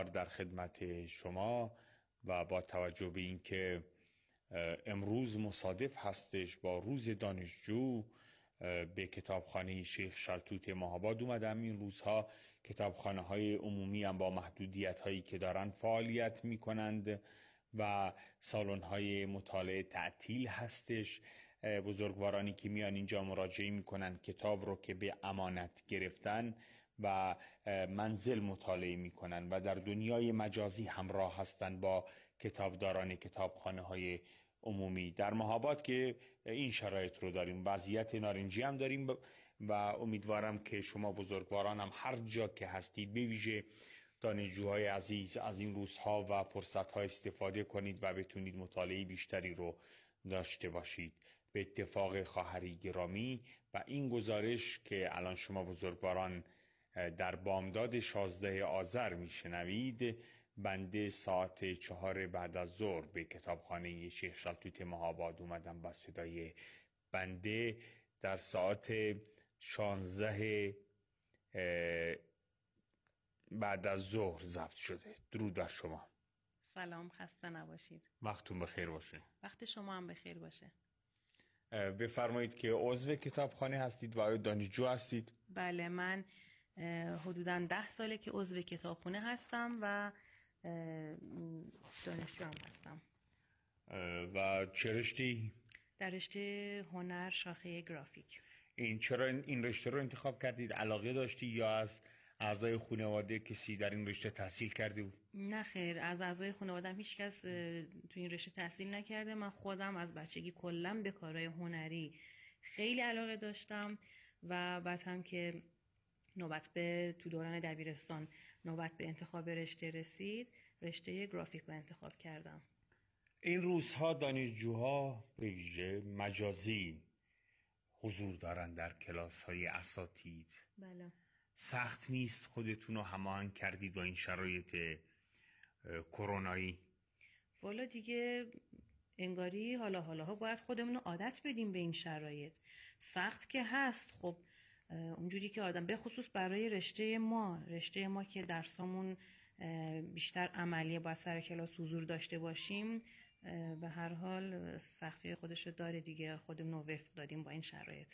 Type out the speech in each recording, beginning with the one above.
در خدمت شما و با توجه به اینکه امروز مصادف هستش با روز دانشجو، به کتابخانه شیخ شلتوت ماهآباد اومدم. این روزها کتابخانه های عمومی هم با محدودیت هایی که دارن فعالیت میکنند و سالن های مطالعه تعطیل هستش. بزرگوارانی که میان اینجا مراجعه میکنن کتاب رو که به امانت گرفتن و منزل مطالعه میکنن و در دنیای مجازی همراه هستن با کتابداران کتابخانه های عمومی. در ماهآباد که این شرایط رو داریم، وضعیت نارنجی هم داریم و امیدوارم که شما بزرگواران هم هر جا که هستید، به ویژه دانشجوهای عزیز، از این روزها و فرصتها استفاده کنید و بتونید مطالعه بیشتری رو داشته باشید. به اتفاق خواهری گرامی و این گزارش که الان شما بزرگواران در بامداد 16 آذر میشنوید، بنده ساعت 4 بعد از ظهر به کتابخانه شیخ شلتوت ماهآباد اومدم و صدای بنده در ساعت 16 بعد از ظهر ضبط شده. درود بر شما. سلام، خسته نباشید. وقتتون بخیر باشه. وقت شما هم بخیر باشه. بفرمایید که عضو کتابخانه هستید و آیا دانشجو هستید؟ بله، من حدوداً 10 ساله که عضو کتابخانه هستم و دانشجو هم هستم. و چه رشته‌ای؟ در رشته هنر، شاخه گرافیک. چرا این رشته رو انتخاب کردید؟ علاقه داشتی یا از اعضای خانواده کسی در این رشته تحصیل کرده بود؟ نه خیر، از اعضای خانواده‌ام هیچ کس تو این رشته تحصیل نکرده. من خودم از بچگی کلاً به کارهای هنری خیلی علاقه داشتم و بعد هم که نوبت به تو دوران دبیرستان نوبت به انتخاب رشته رسید، رشته گرافیک رو انتخاب کردم. این روزها دانشجوها به ویژه مجازی حضور دارن در کلاس‌های اساتید. بله. سخت نیست خودتون رو هماهنگ کردید با این شرایط کرونایی؟ والا دیگه انگاری حالا باید خودمون رو عادت بدیم به این شرایط. سخت که هست، خب اونجوری که آدم، به خصوص برای رشته ما که درسامون بیشتر عملیه، باید سر کلاس حضور داشته باشیم، به هر حال سختی خودش رو داره دیگه. خودمون رو وفق دادیم با این شرایط.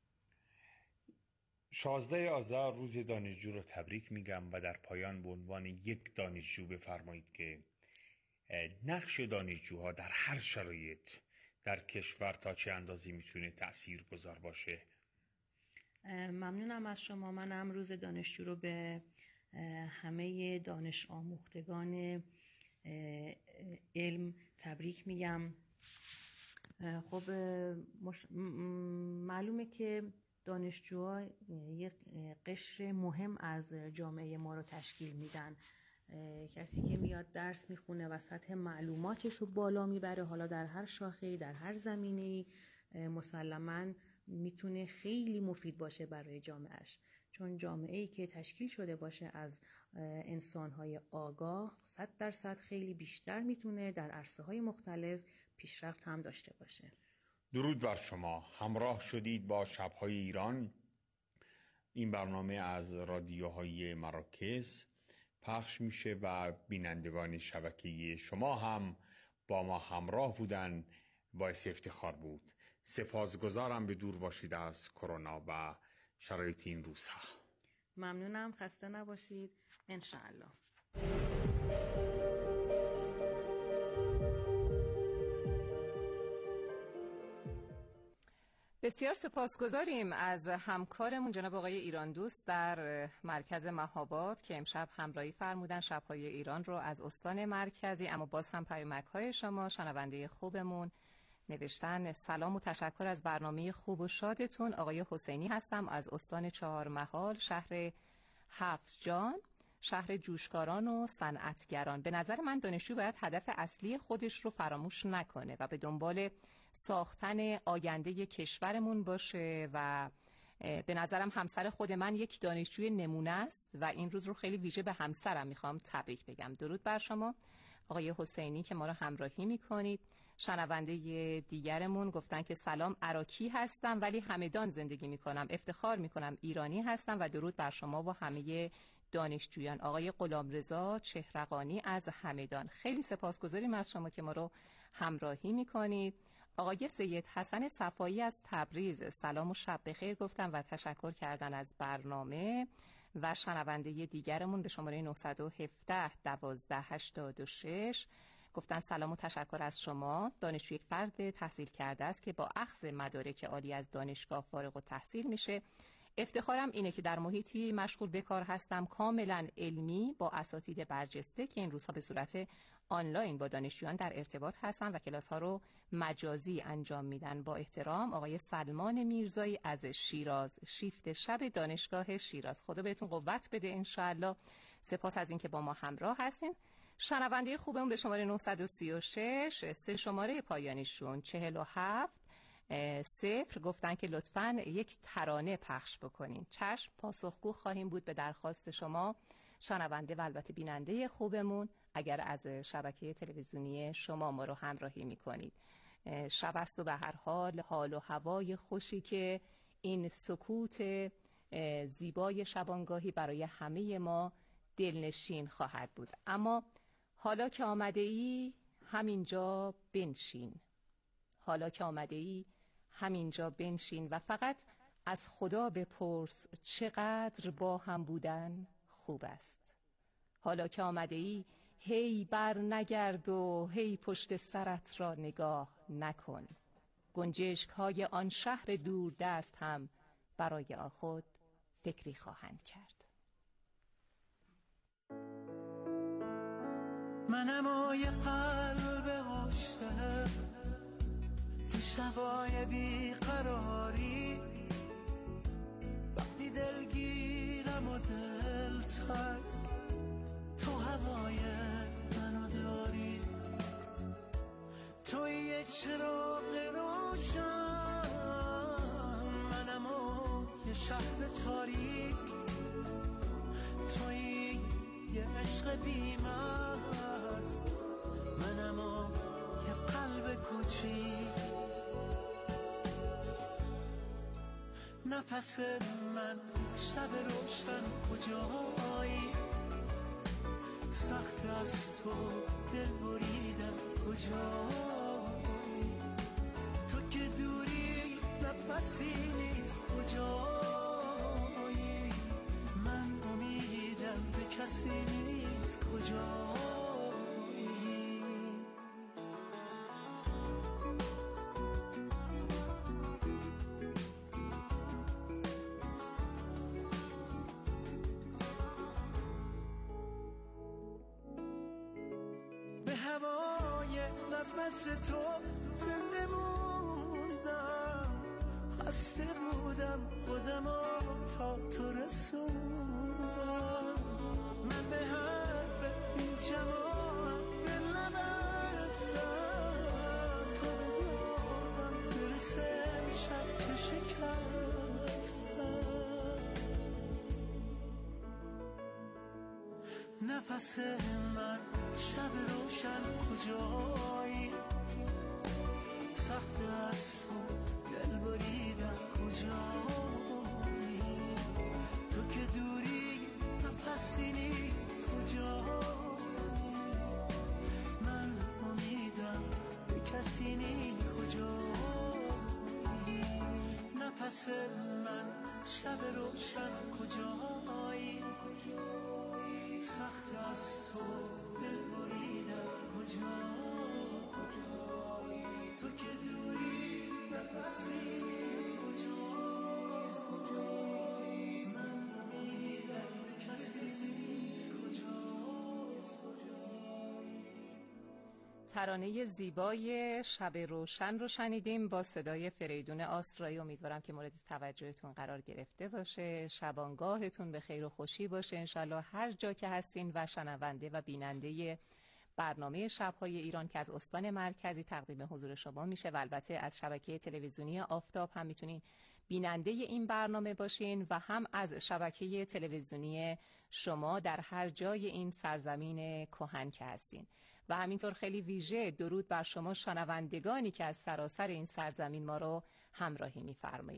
16 آذر روز دانشجو رو تبریک میگم و در پایان به عنوان یک دانشجو بفرمایید که نقش دانشجوها در هر شرایط در کشور تا چه اندازی میتونه تأثیرگذار باشه. ممنونم از شما. منم روز دانشجو رو به همه دانش آموختگان علم تبریک میگم. خب معلومه که دانشجوها یک قشر مهم از جامعه ما رو تشکیل میدن. کسی که میاد درس میخونه و سطح معلوماتش رو بالا میبره، حالا در هر شاخه‌ای، در هر زمینه‌ای، مسلماً میتونه خیلی مفید باشه برای جامعهش، چون جامعه‌ای که تشکیل شده باشه از انسان‌های آگاه 100% خیلی بیشتر میتونه در عرصه‌های مختلف پیشرفت هم داشته باشه. درود بر شما. همراه شدید با شب‌های ایران. این برنامه از رادیوهای مراکز پخش میشه و بینندگان شبکه‌ای شما هم با ما همراه بودن باعث افتخار بود. سپاسگزارم. به دور باشید از کرونا و شرایط این روزها. ممنونم، خسته نباشید. انشاءالله. بسیار سپاسگزاریم از همکارمون جناب آقای ایران دوست در مرکز ماهآباد که امشب همراهی فرمودن شب‌های ایران رو از استان مرکزی. اما باز هم پیامک‌های شما شنونده خوبمون نوشتن سلام و تشکر از برنامه خوب و شادتون. آقای حسینی هستم از استان چهارمحال، شهر هفت‌جان، شهر جوشکاران و صنعتگران. به نظر من دانشجو باید هدف اصلی خودش رو فراموش نکنه و به دنبال ساختن آینده کشورمون باشه و به نظرم همسر خود من یک دانشجوی نمونه است و این روز رو خیلی ویژه به همسرم میخوام تبریک بگم. درود بر شما آقای حسینی که ما رو همراهی میکنید. شنونده دیگرمون گفتن که سلام، عراقی هستم ولی همدان زندگی میکنم، افتخار میکنم ایرانی هستم و درود بر شما و همه دانشجویان آقای غلامرضا چهرقانی از همدان. خیلی سپاسگزاریم از شما که ما رو همراهی میکنید. آقای سید حسن صفایی از تبریز سلام و شب بخیر گفتن و تشکر کردن از برنامه و شنونده دیگرمون به شماره 917 1286 گفتن سلام و تشکر از شما. دانشجو یک فرد تحصیل کرده است که با اخذ مدارک عالی از دانشگاه فارغ التحصیل میشه. افتخارم اینه که در محیطی مشغول به کار هستم کاملا علمی با اساتید برجسته که این روزها به صورت آنلاین با دانشجویان در ارتباط هستن و کلاس ها رو مجازی انجام میدن. با احترام آقای سلمان میرزایی از شیراز، شیفت شب دانشگاه شیراز. خدا بهتون قوت بده انشاءالله. سپاس از اینکه با ما همراه هستین. شنونده خوبمون به شماره 936 سه شماره پایانیشون 47 0 گفتن که لطفاً یک ترانه پخش بکنین. چشم، پاسخگو خواهیم بود به درخواست شما شنونده و البته بیننده خوبمون اگر از شبکه تلویزیونی شما ما رو همراهی میکنید. شب است و به هر حال حال و هوای خوشی که این سکوت زیبای شبانگاهی برای همه ما دلنشین خواهد بود. اما حالا که آمده ای همینجا بنشین، حالا که آمده ای همینجا بنشین و فقط از خدا بپرس چقدر با هم بودن خوب است. حالا که آمده ای هی بر نگرد و هی پشت سرت را نگاه نکن. گنجشک های آن شهر دوردست هم برای خود فکری خواهند کرد. منم و یه قلب عاشق تو شبای بیقراری، وقتی دلگیرم و دلتنگ تو هوای منو داری. توی یه چراغ روشن، منم و یه شهر تاریک، توی یه عشق بی‌مست، منم و یه قلب کوچیک. نفس من شب روشن کجایی، سخت از تو دل بریدم کجایی، تو که دوری نفسی نیست کجایی، من امیدم به کسی نیست کجایی. نفس تو زنده موندم، خسته بودم خودمو تا تو رسوندم. من به حرف این جماعت دل نبستم، تو به دارم برسه شب که شکستم. نفس من شب روشن کجایی، سخت از تو دل بریدم کجایی، تو که دوری نفسی نیست کجایی، من امیدم به کسی نیست کجایی. نفس من شب روشن کجایی، سخت از تو دل بریدم کجایی، تو که دوری نفسی نیست کجایی، من امیدم به کسی نیست کجایی. ترانه زیبای شب روشن رو شنیدیم با صدای فریدون آسرایی. امیدوارم که مورد توجهتون قرار گرفته باشه. شبانگاهتون به خیر و خوشی باشه انشالله هر جا که هستین و شنونده و بیننده برنامه شب‌های ایران که از استان مرکزی تقدیم حضور شما میشه و البته از شبکه تلویزیونی آفتاب هم میتونین بیننده این برنامه باشین و هم از شبکه تلویزیونی شما در هر جای این سرزمین کهن که هستین. و همینطور خیلی ویژه درود بر شما شنوندگانی که از سراسر این سرزمین ما رو همراهی می‌فرمایید.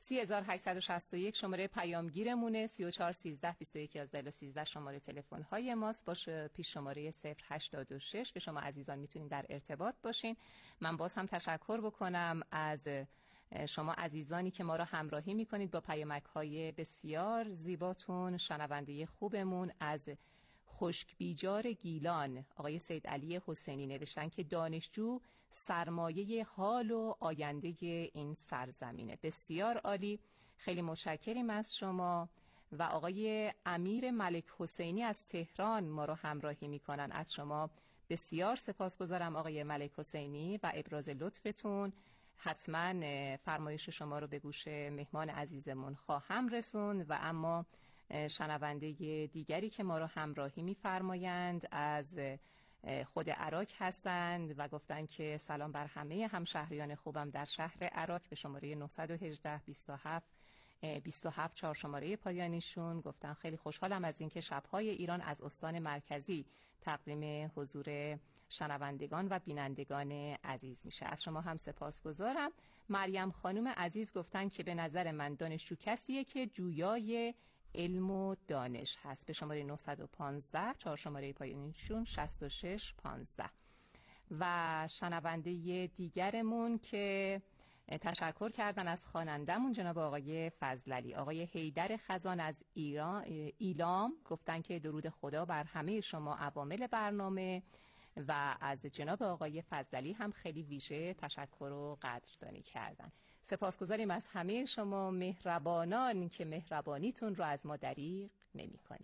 3861 شماره پیامگیرمونه، 3413 21 شماره تلفن های ماست، باشه پیش شماره 086 که شما عزیزان میتونید در ارتباط باشین. من باز هم تشکر بکنم از شما عزیزانی که ما را همراهی میکنید با پیامک های بسیار زیباتون. شنونده خوبمون از خشک بیجار گیلان آقای سید علی حسینی نوشتن که دانشجو سرمایه حال و آینده این سرزمینه. بسیار عالی، خیلی متشکریم از شما. و آقای امیر ملک حسینی از تهران ما رو همراهی میکنن. از شما بسیار سپاسگزارم آقای ملک حسینی و ابراز لطفتون. حتما فرمایش شما رو به گوش مهمان عزیزمون خواهم رسوند. و اما شنونده دیگری که ما رو همراهی میفرمایند از خود عراق هستند و گفتن که سلام بر همه همشهریان خوبم در شهر عراق به شماره 918 27 4 شماره پایانیشون. گفتن خیلی خوشحالم از اینکه شب‌های ایران از استان مرکزی تقدیم حضور شنوندگان و بینندگان عزیز میشه. از شما هم سپاسگزارم. مریم خانم عزیز گفتن که به نظر من دانشجو کسیه که جویای علم و دانش هست به شماره 915 4 شماره پایانیشون 66 15. و شنونده دیگرمون که تشکر کردن از خوانندمون جناب آقای فضلعلی، آقای حیدر خزان از ایلام گفتن که درود خدا بر همه شما عوامل برنامه. و از جناب آقای فضلعلی هم خیلی ویژه تشکر و قدردانی کردن. سپاسگزاریم از همه شما مهربانان که مهربانیتون رو از ما دریغ نمی کنید.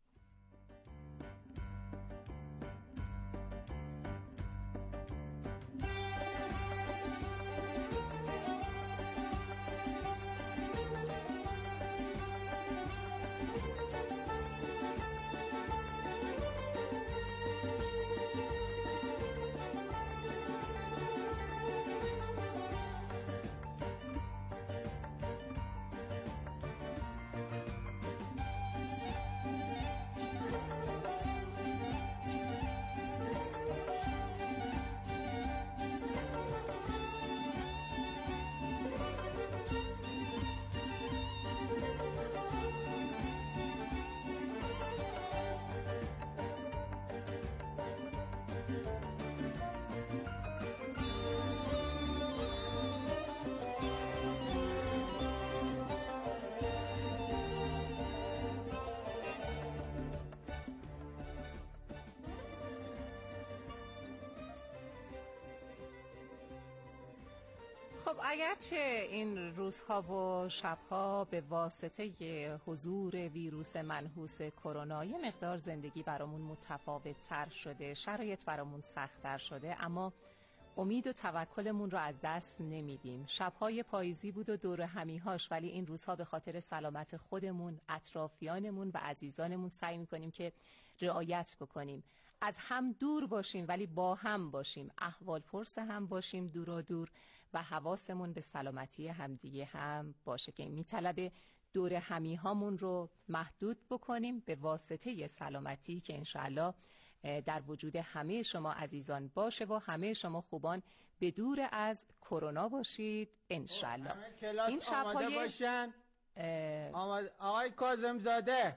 خب اگرچه این روزها و شبها به واسطه حضور ویروس منحوس کرونا یه مقدار زندگی برامون متفاوت تر شده، شرایط برامون سخت تر شده، اما امید و توکلمون رو از دست نمیدیم. شبهای پاییزی بود و دور همیهاش، ولی این روزها به خاطر سلامت خودمون، اطرافیانمون و عزیزانمون سعی میکنیم که رعایت بکنیم. از هم دور باشیم ولی با هم باشیم، احوال پرس هم باشیم دورا دور و حواسمون به سلامتی همدیگه هم باشه که میطلبه دور همیهامون رو محدود بکنیم به واسطه سلامتی که انشاءالله در وجود همه شما عزیزان باشه و همه شما خوبان به دور از کرونا باشید انشاءالله. این شب‌های باشن. آقای کاظم زاده،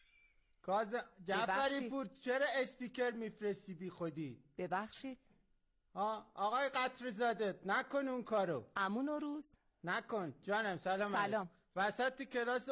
جعفری پور، چرا استیکر میفرستی بی خودی؟ ببخشید آقای قطر زاده نکن اون کارو. عمو نوروز نکن جانم. سلام. وسط کلاس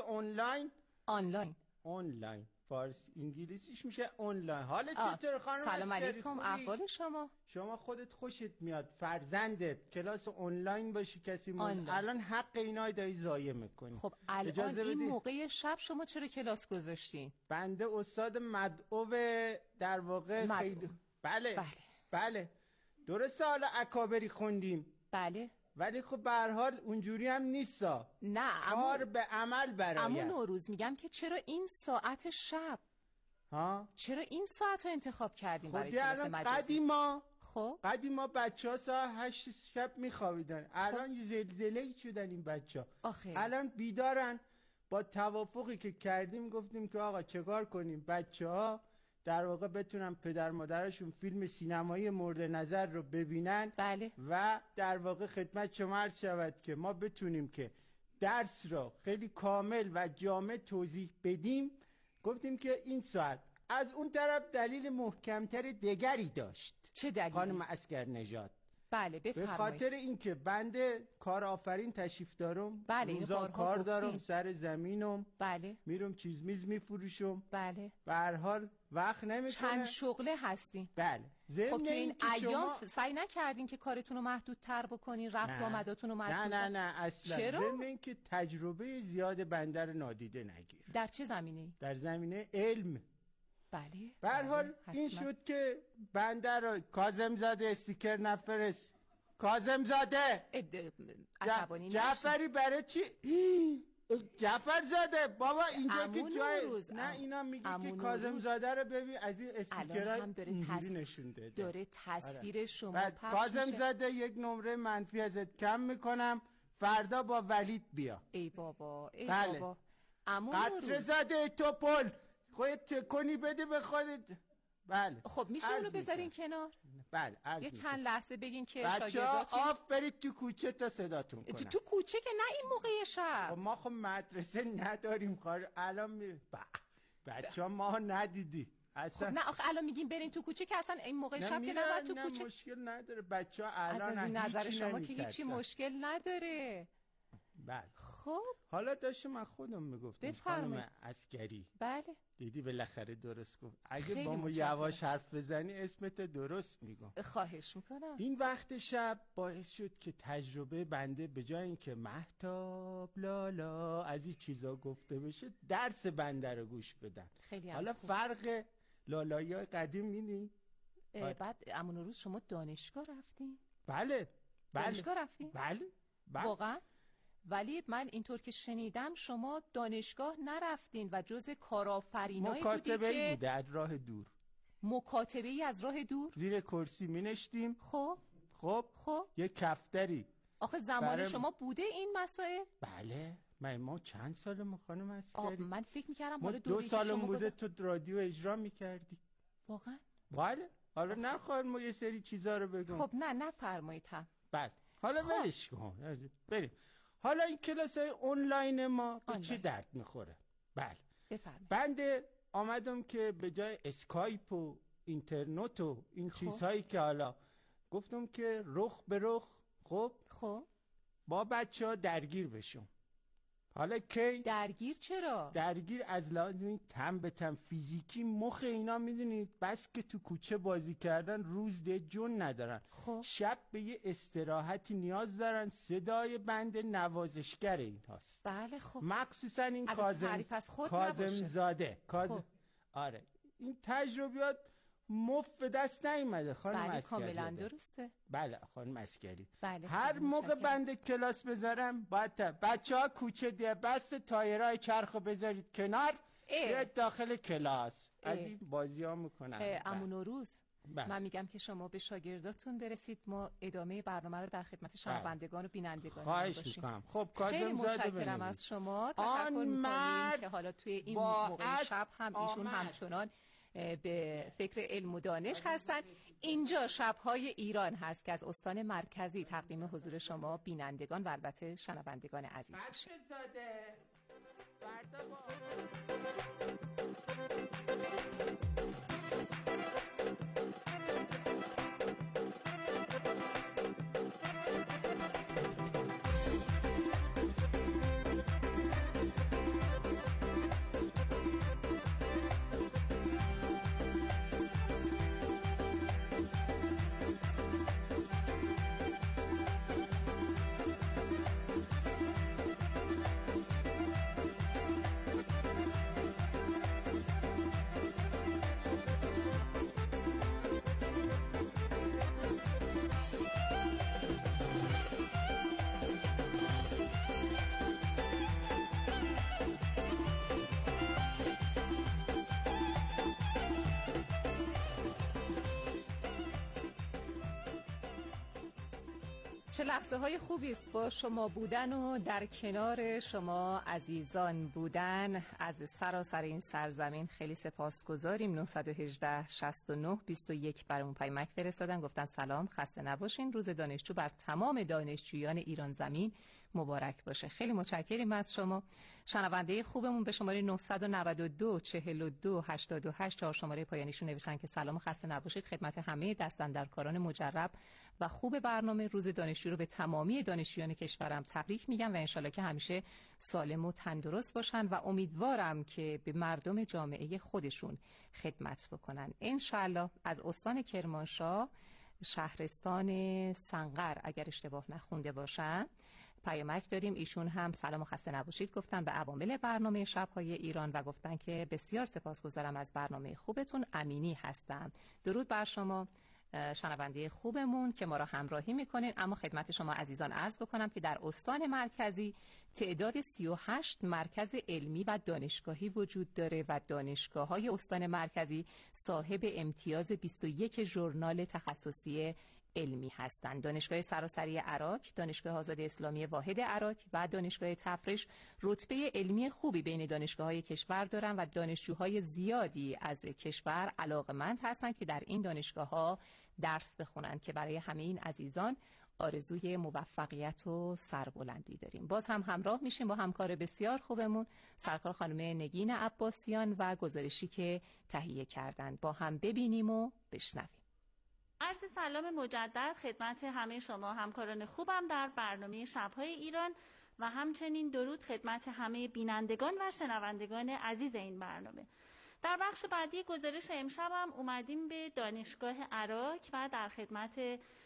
آنلاین فارسی انگلیسیش میشه آنلاین. حالت چطور خانم؟ سلام علیکم، احوال شما خودت خوشت میاد فرزندت کلاس آنلاین باشی کسی الان حق اینای دایی ضایع میکنی. خب الان این موقع شب شما چرا کلاس گذاشتین؟ بنده استاد مدعو در واقع خیلی بله درسته حالا اکابری خوندیم بله، ولی خب به هر حال اونجوری هم نیستا. نه کار به عمل برای عمو نوروز میگم که چرا این ساعت شب چرا این ساعت رو انتخاب کردیم برای کلاس مجازی؟ قدیما بچه‌ها ساعت 8 شب میخوابیدن. الان زلزله‌ای شدن این بچه‌ها. الان بیدارن. با توافقی که کردیم گفتیم که آقا چیکار کنیم بچه‌ها در واقع بتونن پدر مادرشون فیلم سینمایی مورد نظر رو ببینن. بله. و در واقع خدمت شما عرض شود که ما بتونیم که درس را خیلی کامل و جامع توضیح بدیم، گفتیم که این ساعت از اون طرف دلیل محکمتر دیگری داشت. چه دلیلی؟ خانم عسکرنژاد، بله بفرمایید. به خاطر اینکه بنده کار آفرین تشریف دارم، بله روزا کار دارم سر زمینم، بله میرم چیز میز میفروشم، بله به هر حال وقت نمیکنه. چند شغله هستین؟ بله. خب تو این ایام سعی نکردین که کارتون رو محدودتر بکنین، رفت آمداتون رو محدود؟ نه اصلا. چرا؟ ضمن اینکه تجربه زیاد بنده رو نادیده نگیر. در چه زمینه‌ای؟ در زمینه علم. بله. به هر حال این شد که بنده رو کاظم زاده استیکر نفرست. کاظم زاده عصبانی جعفری برای چی؟ جعفر زاده بابا اینجا که جای نه اینا میگه که کاظم زاده رو ببین از این استیکرها اینجوری نشون داده، داره تصویر شما پخش کاظم زاده یک نمره منفی ازت کم میکنم، فردا با ولید بیا. ای بابا ای بله. بابا قطره زاده توپل خودت تکونی بده به خودت. بله. خب میشه اونو بذارین کنار؟ بله. یه چند لحظه بگین که شاگرداتون آف برید تو کوچه تا صداتون کنن. تو کوچه که نه این موقع شب. خب ما مدرسه نداریم کار الان میره. بچه‌ها ما ندیدی اصلا. خب نه آخه الان میگیم برین تو کوچه که اصلا این موقع شب که نباید تو کوچه. نه مشکل نداره بچه‌ها الان از نظر شما که هیچی مشکل نداره. بله. خب حالا داشتم من خودم میگفتم خانم عسکری. بله. دیدی بالاخره درست گفت. اگه با ما یواش حرف بزنی اسمت درست میگم. خواهش میکنم. این وقت شب باعث شد که تجربه بنده به جای اینکه مهتاب لالا از این چیزا گفته بشه درس بنده رو گوش بدن. خیلی حالا خوب. فرق لالایی‌های قدیم می‌بینی؟ بعد امون روز شما دانشگاه رفتین؟ بله. دانشگاه رفتین؟ بله. واقعا؟ ولی من اینطور که شنیدم شما دانشگاه نرفتین و جز کارآفرینایی بودی که مکاتبه‌ای بوده از راه دور. مکاتبه‌ای از راه دور؟ زیر کرسی می‌نشتیم. خب یه کفتری. آخه زمان شما بوده این مسائل؟ بله. ما چند سال خانم عسکری؟ من فکر می‌کردم حالا 2 سالم بوده تو رادیو اجرا می‌کردی. واقعا؟ بله. حالا نخواهد ما یه سری چیزا رو بگم. خب نه فرمایید هم. بله. حالا ولش کن. بریم. حالا این کلاس‌های آنلاین ما به چه درد میخوره؟ بله. بفرمایید. بنده آمدم که به جای اسکایپ و اینترنت و این چیزهایی که حالا گفتم که رخ به رخ خب با بچه‌ها درگیر بشم. حالا کی؟ درگیر چرا؟ درگیر از لحاظ تن به تن فیزیکی مخ اینا میدونید بس که تو کوچه بازی کردن روز ده جون ندارن. شب به یه استراحتی نیاز دارن. صدای بنده نوازشگر این هاست. بله خب. مخصوصا این کاظم زاده. آره این تجربیات مفت دست نیومده خانم عسکری. بله کاملا درسته. بله خانم عسکری. بله هر موقع بنده کلاس بذارم باید بچه‌ها کوچه ده بس تایرای چرخو بذارید کنار بیاید داخل کلاس. از این بازی‌ها میکنن. امون روز من میگم که شما به شاگرداتون برسید، ما ادامه برنامه رو در خدمت شنوندگان و بینندگان خواهش میکنم. خب خیلی متشکرم از شما. تشکر میکنیم که حالا توی این موقع شب هم ایشون همچنان به فکر علم و دانش هستن. اینجا شب‌های ایران هست که از استان مرکزی تقدیم حضور شما بینندگان و البته شنوندگان عزیز میشه. چه لحظه های خوبی است با شما بودن و در کنار شما عزیزان بودن. از سراسر این سرزمین خیلی سپاسگزاریم. 918 69 21 برامون پیامک فرستادن، گفتن سلام، خسته نباشین. روز دانشجو بر تمام دانشجویان ایران زمین مبارک باشه. خیلی متشکریم از شما. شنونده خوبمون به شماره 992 42 88 4 شماره پایانیشون نوشتن که سلام و خسته نباشید خدمت همه دستاندرکاران مجرب و خوب برنامه. روز دانشجو رو به تمامی دانشجویان کشورم تبریک میگم و انشالله که همیشه سالم و تندرست باشن و امیدوارم که به مردم جامعه خودشون خدمت بکنن. انشالله. از استان کرمانشاه شهرستان سنقر اگر اشتباه نخونده باشم پیامک داریم. ایشون هم سلام و خسته نباشید گفتن به عوامل برنامه شب‌های ایران و گفتن که بسیار سپاسگزارم از برنامه خوبتون. امینی هستم. درود بر شما شنونده خوبمون که ما را همراهی میکنین. اما خدمت شما عزیزان عرض بکنم که در استان مرکزی تعداد 38 مرکز علمی و دانشگاهی وجود داره و دانشگاه‌های استان مرکزی صاحب امتیاز 21 ژورنال تخصصی علمی هستند. دانشگاه سراسری عراق، دانشگاه آزاد اسلامی واحد عراق و دانشگاه تفرش رتبه علمی خوبی بین دانشگاه‌های کشور دارن و دانشجوهای زیادی از کشور علاقمند هستند که در این دانشگاه‌ها درس بخونن که برای همه این عزیزان آرزوی موفقیت و سربلندی داریم. باز هم همراه میشیم با همکار بسیار خوبمون سرکار خانم نگین عباسیان و گزارشی که تهیه کردن. با هم ببینیم و بشنویم. عرض سلام مجدد خدمت همه شما همکاران خوبم در برنامه شب‌های ایران و همچنین درود خدمت همه بینندگان و شنوندگان عزیز این برنامه. در بخش بعدی گزارش امشبم اومدیم به دانشگاه عراق و در خدمت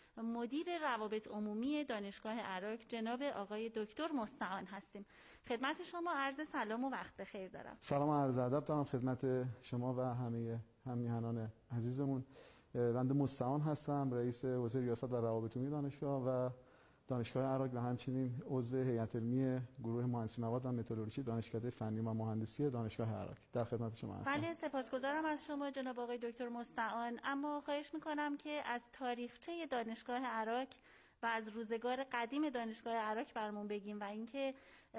مدیر روابط عمومی دانشگاه عراق جناب آقای دکتر مستعان هستیم. خدمت شما عرض سلام و وقت بخیر دارم. سلام و عرض ادب دارم خدمت شما و همه همیهنان عزیزمون. بنده مستعان هستم، رئیس حوزه ریاست و روابط عمومی دانشگاه و دانشگاه عراق و همچنین عضو هیئت علمی گروه مهندسی مواد و مترولوژی دانشکده فنی و مهندسی دانشگاه عراق. در خدمت شما هستم. بله سپاسگزارم از شما جناب آقای دکتر مستعان. اما خواهش میکنم که از تاریخچه دانشگاه عراق و از روزگار قدیم دانشگاه عراق برامون بگیم و اینکه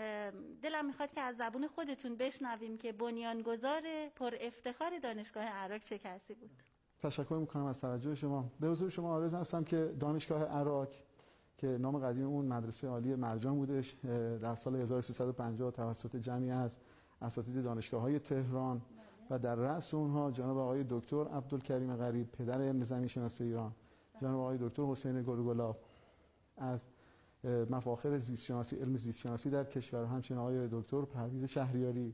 دلم میخواد که از زبون خودتون بشنویم که بنیانگذار پر افتخار دانشگاه عراق چه کسی بود. تشکر میکنم از توجه شما. به حضور شما عرض هستم که دانشگاه عراق که نام قدیم اون مدرسه عالی مرجان بودش در سال 1350 توسط جمعی از اساتید دانشگاه‌های تهران و در رأس اونها جناب آقای دکتر عبدالکریم غریب پدر علم زمین شناسی ایران، جناب آقای دکتر حسین گلگلا از مفاخر زیست شناسی علم زیست شناسی در کشور، همچنین آقای دکتر پرویز شهریاری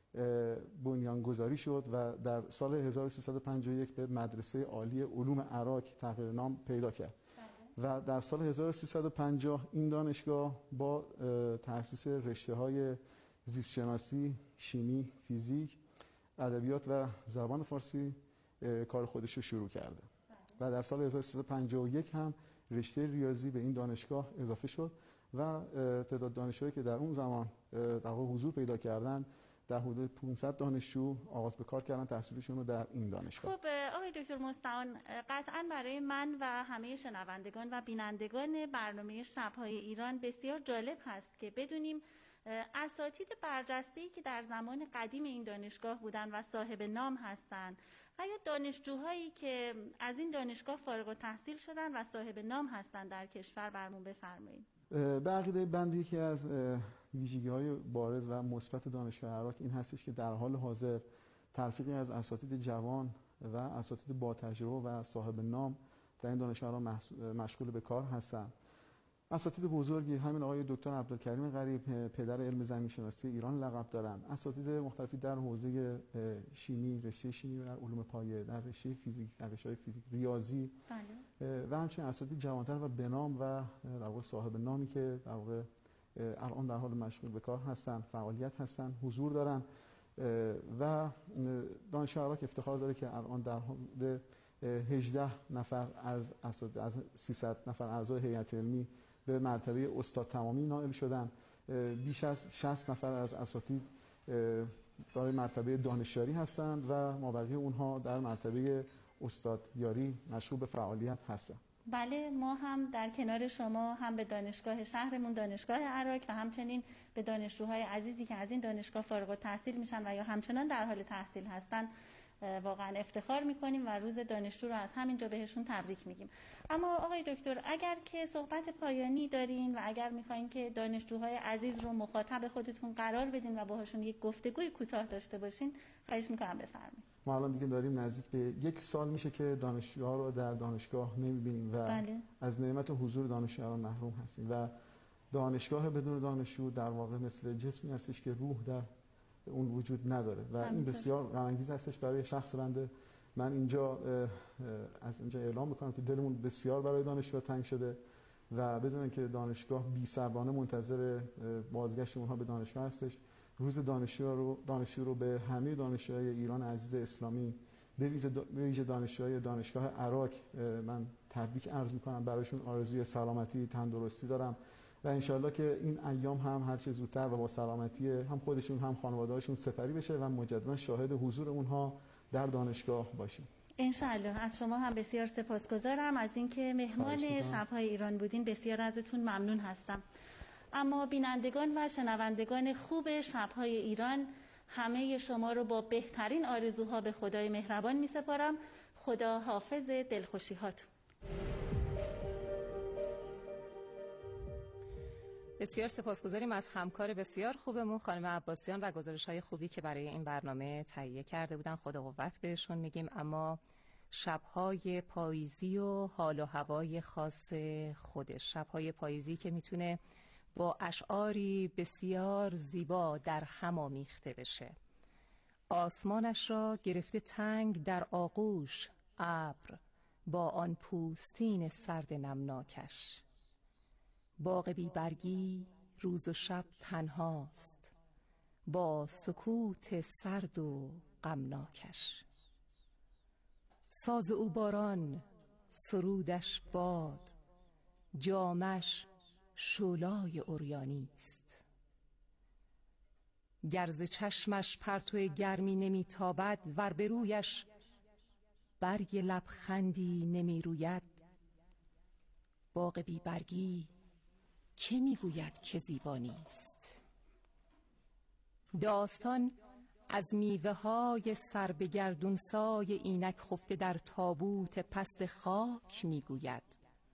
بنیانگذاری شد و در سال 1351 به مدرسه عالی علوم عراق تغییر نام پیدا کرد و در سال 1350 این دانشگاه با تأسیس رشته‌های زیست شناسی، شیمی، فیزیک، ادبیات و زبان فارسی کار خودش رو شروع کرده و در سال 1351 هم رشته ریاضی به این دانشگاه اضافه شد و تعداد دانشجویی که در اون زمان در واقع حضور پیدا کردن در حدود 500 دانشجو آغاز به کار کردن تحصیلشون رو در این دانشگاه. خب آقای دکتر مستعان، قطعاً برای من و همه شنوندگان و بینندگان برنامه شب‌های ایران بسیار جالب هست که بدونیم اساتید برجسته‌ای که در زمان قدیم این دانشگاه بودن و صاحب نام هستند و یا دانشجوهایی که از این دانشگاه فارغ التحصیل شدن و صاحب نام هستند در کشور برمون بفرمایید. به عقیده بندی که از ویژگی‌های بارز و مثبت دانشگاه عراق این هستش که در حال حاضر تلفیقی از اساتید جوان و اساتید با تجربه و صاحب نام در این دانشگاه مشغول به کار هستند. اساتید بزرگی همین آقای دکتر عبدالکریم غریب پدر علم زمین شناسی ایران لقب دارن، اساتید مختلفی در حوزه شیمی، رشته شیمی و علوم پایه، در رشته فیزیک، در رشته فیزیک، ریاضی و همچنین اساتید جوانتر و بنام و در واقع صاحب نامی که در واقع الان در حال مشغول به کار هستن، فعالیت هستن، حضور دارن و دانشگاه عراق افتخار داره که الان در حدود 18 نفر از 300 نفر اعضای هیئت علمی به مرتبه استاد تمامی نائل شدن. بیش از 60 نفر از اساتید دارای مرتبه دانشیاری هستند و مابقی اونها در مرتبه استادیاری مشغول به فعالیت هستند. بله، ما هم در کنار شما هم به دانشگاه شهرمون دانشگاه عراق و همچنین به دانشجوهای عزیزی که از این دانشگاه فارغ التحصیل میشن و یا همچنان در حال تحصیل هستن واقعا افتخار میکنیم و روز دانشجو رو از همینجا بهشون تبریک میگیم. اما آقای دکتر، اگر که صحبت پایانی دارین و اگر میخواین که دانشجوهای عزیز رو مخاطب خودتون قرار بدین و باهاشون یک گفتگوی کوتاه داشته باشین، خواهش میکنم بفرمایید. ما الان دیگه داریم نزدیک به 1 سال میشه که دانشجوها رو در دانشگاه نمیبینیم و بله. از نعمت حضور دانشجویان محروم هستیم و دانشگاه بدون دانشجو در واقع مثل جسمی هستش که روح در اون وجود نداره و این بسیار غم‌انگیز هستش برای شخص بنده. من اینجا از اینجا اعلام میکنم که دلمون بسیار برای دانشگاه تنگ شده و بدونن که دانشگاه بی‌صبرانه منتظر بازگشت اونها به دانشگاه هستش. روز دانشجو رو به همه دانشجوهای ایران عزیز اسلامی، به ویژه دانشجوهای دانشگاه عراق من تبریک عرض میکنم. برایشون آرزوی سلامتی، تندرستی دارم و انشالله که این ایام هم هر چه زودتر و با سلامتی هم خودشون هم خانواده‌هاشون سپری بشه و مجددا شاهد حضور اونها در دانشگاه باشیم. انشالله. از شما هم بسیار سپاسگزارم از اینکه مهمان شب‌های ایران بودین. بسیار ازتون ممنون هستم. اما بینندگان و شنوندگان خوب شب‌های ایران، همه شما رو با بهترین آرزوها به خدای مهربان می‌سپارم. خدا حافظ دلخوشی‌هاتون. بسیار سپاسگزاریم از همکار بسیار خوبمون خانم عباسیان و گزارش‌های خوبی که برای این برنامه تهیه کرده بودن. خدا قوت بهشون میگیم. اما شب‌های پاییزی و حال و هوای خاص خودش، شب‌های پاییزی که میتونه با اشعاری بسیار زیبا در هم آمیخته بشه. آسمانش را گرفته تنگ در آغوش ابر با آن پوستین سرد نمناکش. باغ بی برگی روز و شب تنهاست با سکوت سرد و غمناکش. ساز او باران، سرودش باد، جامش شولای عریانی است. گرز چشمش پرتو گرمی نمیتابد، ور به رویش برگ لبخندی نمیروید. باغ بی برگی که میگوید که زیبا نیست؟ داستان از میوه های سر به گردون سای اینک خفته در تابوت پست خاک میگوید.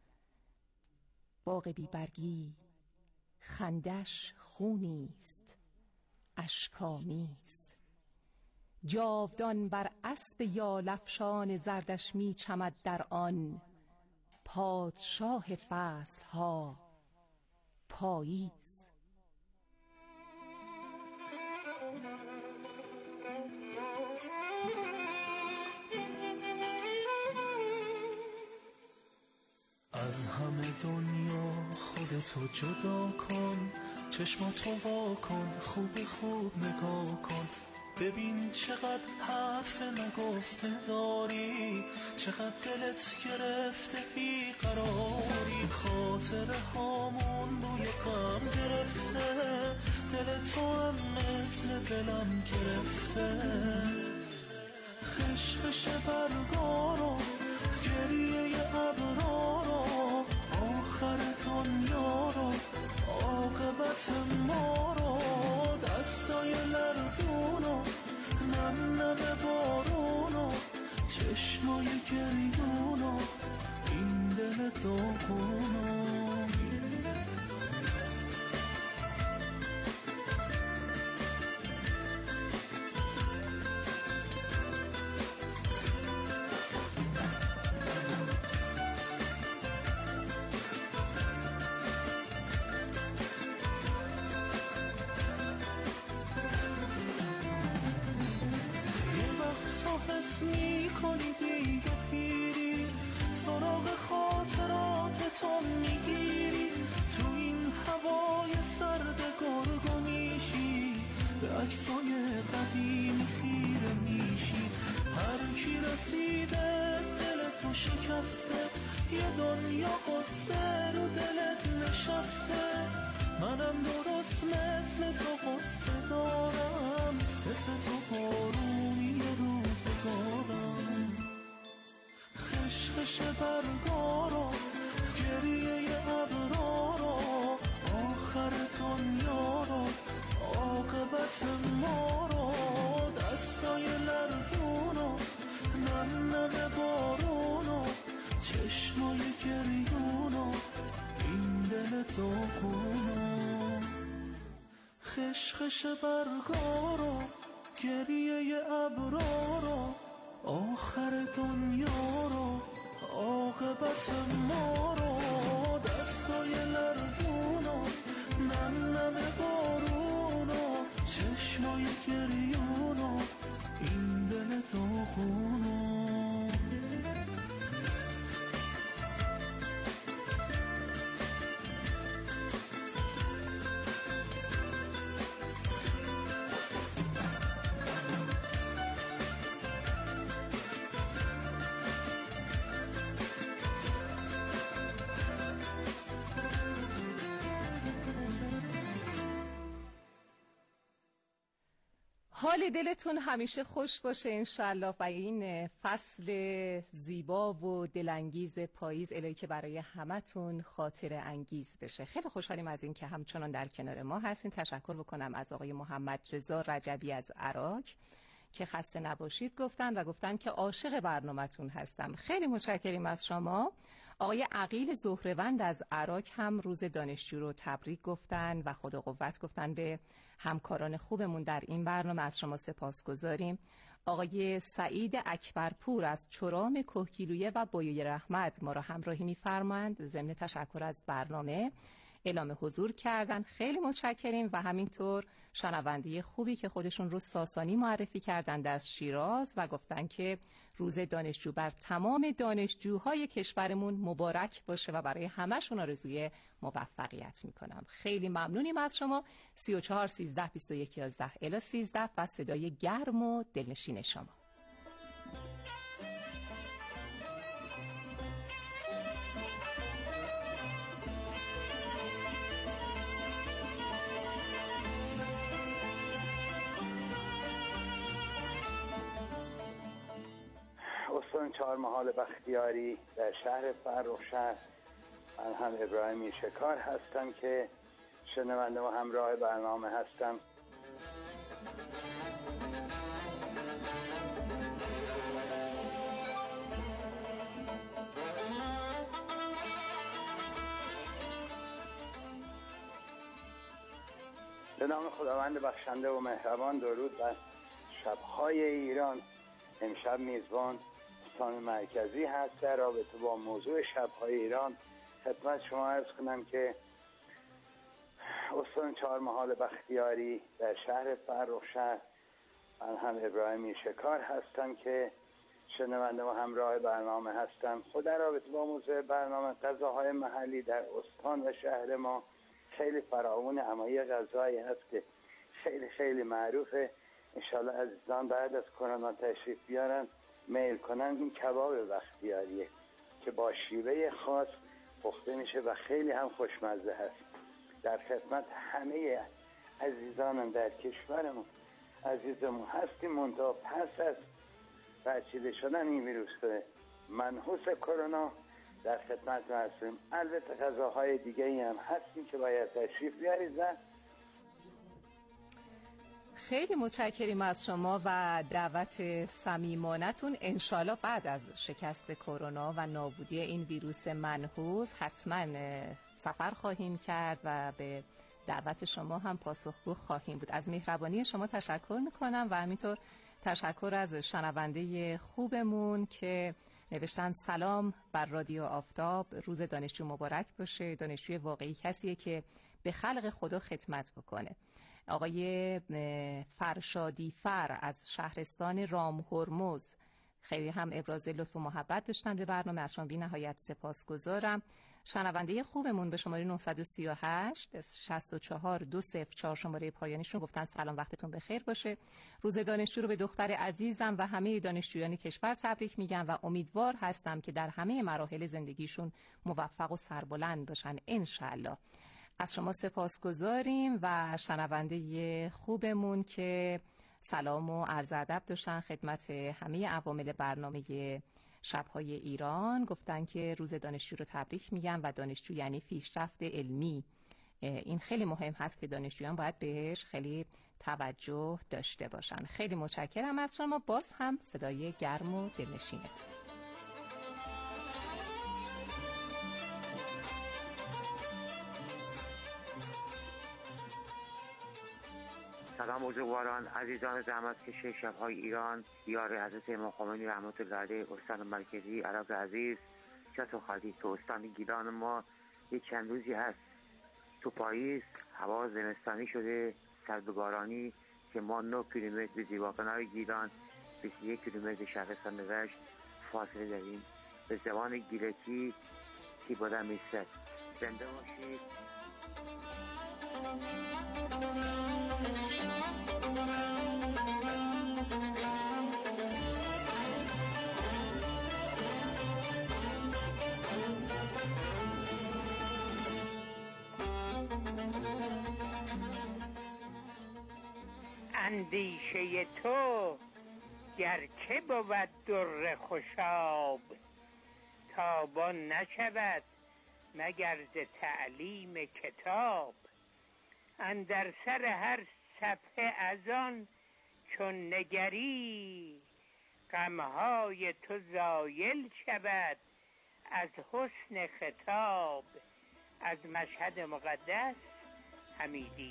باغ بی برگی خندش خونی است، اشک‌آمیز. جاودان بر اسب یالافشان زردش میچمد در آن پادشاه فصلها پاییز. از همه دنیا خودتو جدا کن، چشماتو وا کن، خوب خوب نگاه کن، ببین چقدر حرف نگفته داری، چقدر دلت گرفته بیقراری. خاطره هامون بوی غم گرفته، دل تو هم مثل دلم گرفته. خشخش برگارو، گریه ابرارو، آخر دنیا رو، عاقبت ما رو، دستای لرزونو، نم بارونو، چشمای گریونو، این دل داغونو. حس میکنی دیگه پیری، سراغ خاطرات تو میگیری، تو این هوای سرد گرگومیشی، به عکسای قدیمی خیره میشی. هر کی رسیده دل تو شکسته، یه دنیا قصه رو دلت نشسته. منم درست مثل تو قصه دارم، مثل تو بارونی روزگارم. خشخش برگارو، گریه ابرارو، آخر دنیا رو، عاقبت ما رو، دست دستای لرزونو، نم نم بارونو، چشمای گریونو، این دل داغونو، خشخش برگارو، گریه ابرارو، آخر دنیا رو، عاقبت ما رو، دستای لرزونو، نم نم بارونو، چشمای گریونو، این دل داغونو. حال دلتون همیشه خوش باشه انشالله و این فصل زیبا و دلانگیز پاییز الهی که برای همتون خاطر انگیز بشه. خیلی خوشحالیم از این که همچنان در کنار ما هستین. تشکر بکنم از آقای محمد رضا رجبی از عراق که خسته نباشید گفتن و گفتن که عاشق برنامه‌تون هستم. خیلی متشکریم از شما. آقای عقیل زهره‌وند از عراق هم روز دانشجو رو تبریک گفتن و خدا قوت گفتن به همکاران خوبمون در این برنامه. از شما سپاسگزاریم. آقای سعید اکبرپور از چرام کهگیلویه و بویه رحمت ما را همراهی می‌فرمایند. ضمن تشکر از برنامه اعلام حضور کردن. خیلی متشکریم و همینطور شنونده خوبی که خودشون رو ساسانی معرفی کردند از شیراز و گفتن که روز دانشجو بر تمام دانشجوهای کشورمون مبارک باشه و برای همه‌شون آرزوی موفقیت میکنم. خیلی ممنونیم از شما. 34 13 21 11 الی 13 و صدای گرم و دلنشین شما. استان چهارمحال بختیاری در شهر فرخشهر. من هم ابراهیمی شکار هستم که شنونده و همراه برنامه هستم. به نام خداوند بخشنده و مهربان. درود بر شب‌های ایران. امشب میزبان استان مرکزی هست. در رابطه با موضوع شب‌های ایران خدمت شما عرض کنم که استان چهارمحال بختیاری در شهر فرخشهر. من هم ابراهیمی شکار هستم که شنونده و همراه برنامه هستم. خود در رابطه با موضوع برنامه غذاهای محلی در استان و شهر ما خیلی فراوان، اما یه غذایی هست که خیلی خیلی معروفه. انشالله عزیزان بعد از کرونا تشریف بیارن میل کنن. این کباب بختیاریه که با شیوه خاص پخته میشه و خیلی هم خوشمزه هست. در خدمت همه عزیزانم در کشورمون عزیزمون هستیم. منتها پس از برچیده شدن این ویروس منحوس کرونا در خدمت هستیم. البته غذاهای دیگه هم هستیم که باید تشریف بیارید. خیلی متشکریم از شما و دعوت صمیمانه‌تون. انشالله بعد از شکست کرونا و نابودی این ویروس منحوس حتما سفر خواهیم کرد و به دعوت شما هم پاسخگو خواهیم بود. از مهربانی شما تشکر میکنم و همینطور تشکر از شنونده خوبمون که نوشتن سلام بر رادیو آفتاب، روز دانشجو مبارک باشه. دانشجوی واقعی کسیه که به خلق خدا خدمت بکنه. آقای فرشادی فر از شهرستان رام هرمز خیلی هم ابراز لطف و محبت داشتن به برنامه. از شما بی نهایت سپاسگزارم. شنونده خوبمون به شماره 938 64 204 شماره پایانیشون گفتن سلام، وقتتون بخیر باشه. روز دانشجو رو به دختر عزیزم و همه دانشجویان کشور تبریک میگم و امیدوار هستم که در همه مراحل زندگیشون موفق و سربلند باشن انشالله. از شما سپاسگزاریم و شنونده خوبمون که سلام و عرض ادب داشتن خدمت همه عوامل برنامه شب‌های ایران. گفتن که روز دانشجو رو تبریک میگم و دانشجو یعنی پیشرفت علمی این خیلی مهم هست که دانشجویان باید بهش خیلی توجه داشته باشن. خیلی متشکرم از شما. باز هم صدای گرم و دلنشینتون. سلام بزرگواران، عزیزان زحمتکش شب‌های ایران، دیار حضرت امام خمینی رحمت الله علیه، استان مرکزی عراق عزیز. چطور خواهید که استان گیلان ما یک چند روزی هست تو پاییز، هوا زمستانی شده، سربگارانی که ما 9 کیلومتر به زیباکنار گیلان، 21 کیلومتر شهرستان رشت فاصله داریم. به زبان گیلکی کی بودم میسد. زنده باشید. اندیشه تو گرچه بود در خوشاب، تابان نشود مگر ز تعلیم کتاب. اندر سر هر صفحه از آن چون نگری، غمهای تو زایل شود از حسن خطاب. از مشهد مقدس حمیدی.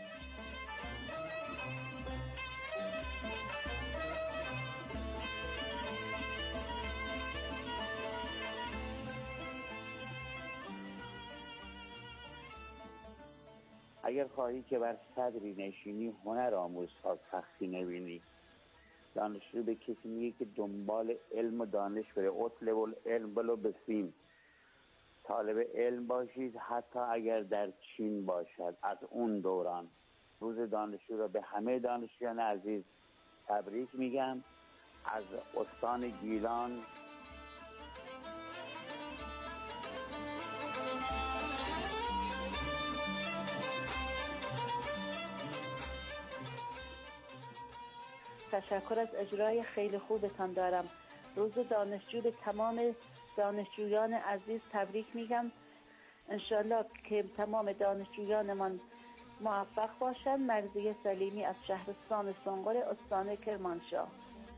اگر خواهی که بر صدری نشینی، هنر آموز تا سختی نبینی. دانشجو به کسی میگه که دنبال علم و دانش بره. اطلب العلم ولو بسین. طالب علم باشید حتی اگر در چین باشد. از اون دوران روز دانشجو را به همه دانشجویان عزیز تبریک میگم. از استان گیلان تشکر از اجرای خیلی خوبتان دارم. روز دانشجو به تمام دانشجویان عزیز تبریک میگم. انشالله که تمام دانشجویانمان موفق باشند. مرضیه سلیمی از شهرستان سنقر، استان کرمانشاه.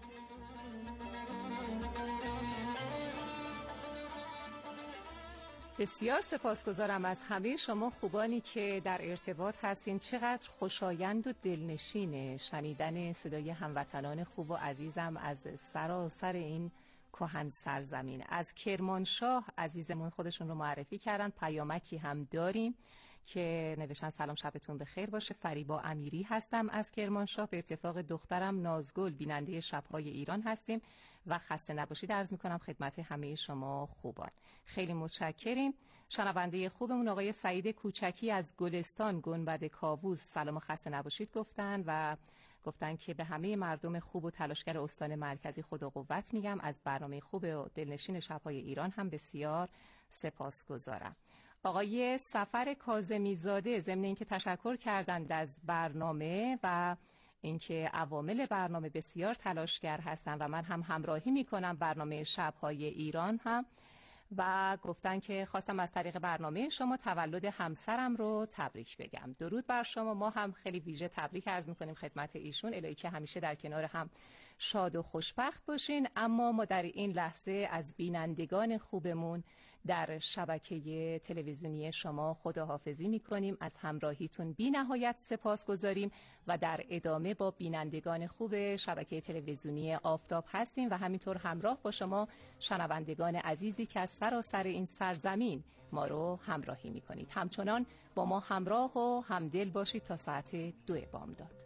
بسیار سپاسگزارم از همه شما خوبانی که در ارتباط هستین. چقدر خوشایند و دلنشینه شنیدن صدای هموطنان خوب و عزیزم از سراسر این کهن سرزمین. از کرمانشاه عزیزمون خودشون رو معرفی کردن. پیامکی هم داریم که نوشتن سلام شبتون بخیر باشه. فریبا امیری هستم از کرمانشاه. به اتفاق دخترم نازگل بیننده شب‌های ایران هستیم و خسته نباشید عرض می‌کنم خدمت همه شما خوبان. خیلی متشکریم. شنونده خوبمون آقای سعید کوچکی از گلستان گنبد کاووس سلام و خسته نباشید گفتن که به همه مردم خوب و تلاشگر استان مرکزی خدا قوت میگم. از برنامه خوب و دلنشین شب‌های ایران هم بسیار سپاسگزارم. آقای سفر کاظمی زاده ضمن اینکه تشکر کردند از برنامه و اینکه عوامل برنامه بسیار تلاشگر هستند و من هم همراهی میکنم برنامه شب‌های ایران هم، و گفتن که خواستم از طریق برنامه شما تولد همسرم رو تبریک بگم. درود بر شما. ما هم خیلی ویژه تبریک عرض میکنیم خدمت ایشون. الهی که همیشه در کنار هم شاد و خوشبخت باشین. اما ما در این لحظه از بینندگان خوبمون در شبکه تلویزیونی شما خداحافظی میکنیم. از همراهیتون بی نهایت سپاس گذاریم و در ادامه با بینندگان خوب شبکه تلویزیونی آفتاب هستیم و همینطور همراه با شما شنوندگان عزیزی که از سراسر این سرزمین ما رو همراهی میکنید. همچنان با ما همراه و همدل باشید تا ساعت 2 بامداد.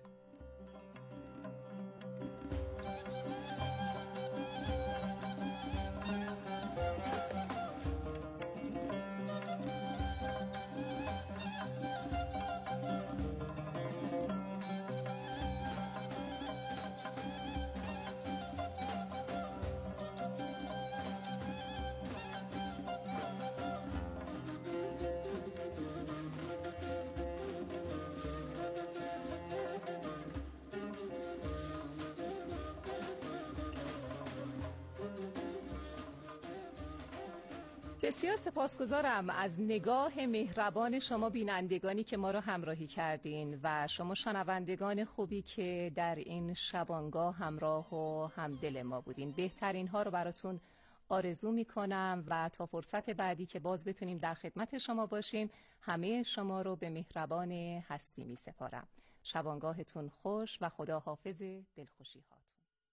بسیار سپاسگزارم از نگاه مهربان شما بینندگانی که ما را همراهی کردین و شما شنوندگان خوبی که در این شبانگاه همراه و همدل ما بودین. بهترین ها رو براتون آرزو میکنم و تا فرصت بعدی که باز بتونیم در خدمت شما باشیم همه شما رو به مهربان هستی می سپارم. شبانگاهتون خوش و خدا حافظ دلخوشی هاتون.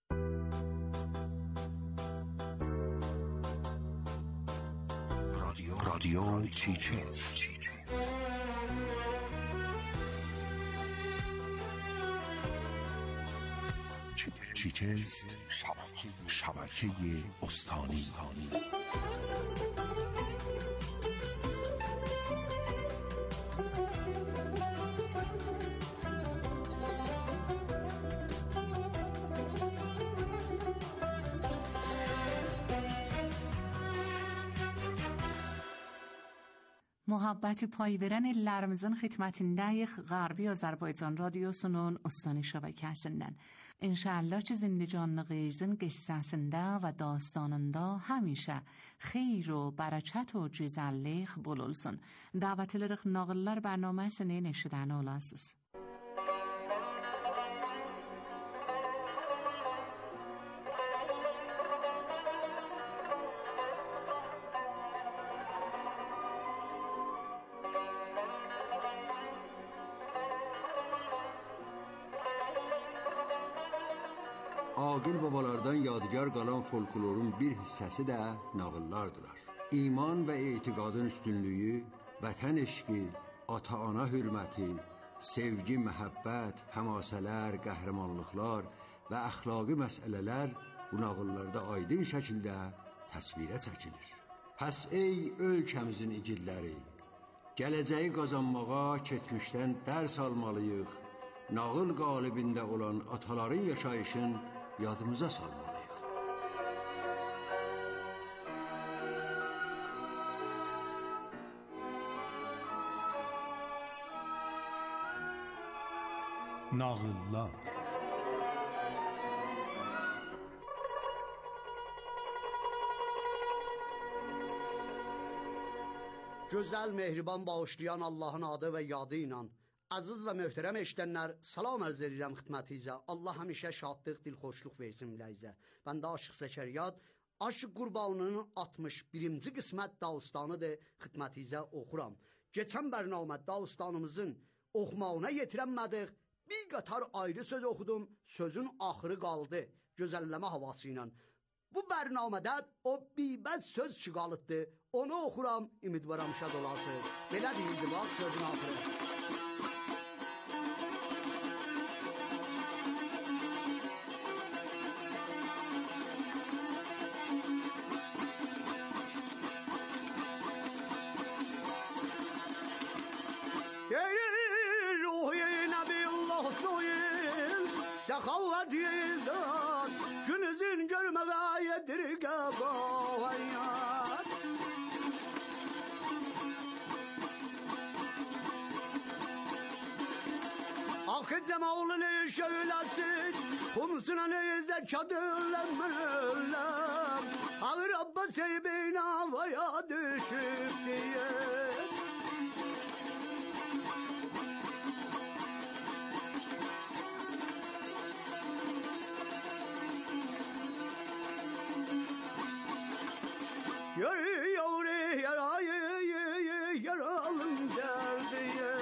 رادیو چیچز چیچست شبکه استانی. محبت پایبرن لرمزن خدمت نیخ غربی آذربایجان رادیوسونون استانی şebeke həsindən. İnşallah ki zindicanlığınızın qissəsində və dastanında həmişə xeyir و bərəkət و güzəllik bol olsun. Dəvət edirik nağıllar bərnaməsini eşidən olasınız. Aqil babalardan yadigar qalan folklorun bir hissəsi də nağıllardılar. İman və etiqadın üstünlüyü, vətən eşqi, ata-ana hürməti, sevgi, məhəbbət, həmasələr, qəhrəmanlıqlar və əxlaqi məsələlər bu nağıllarda aydın şəkildə təsvirə çəkilir. Pəs ey ölkəmizin igidləri, gələcəyi qazanmağa keçmişdən dərs almalıyıq. Nağıl qalibində olan ataların yaşayışın yadımıza salmalıyıq. Nağıllar. Gözəl, mehriban, bağışlayan Allahın adı və yadı ilə Aziz və möhtərəm eşidənlər, salam ərz edirəm xidmətinizə. Allah həmişə şadlıq, dilxoşluq versin bizə. Bəndə Aşıq Zəkəriyad, Aşıq Qurbanının 61-ci qismət dastanıdır, xidmətinizə oxuram. Keçən bərnamə dastanımızın oxumağına yetirənmədik, bir qatar ayrı söz oxudum, sözün axırı qaldı, gözəlləmə havası ilə. Bu bərnamədə o bibəz söz ki qalıbdır, onu oxuram, ümidvaram şad olasınız. Belə deyildi, bax sözün axırı. Səxavət yezad, günüzün görməyə yedirgə bağayat. Axı cəmalın şöyləsin, xumsuna neyzə kadırləm. Ağır Abbas eybeyn havaya düşüb deyir. Yaralım derdiye.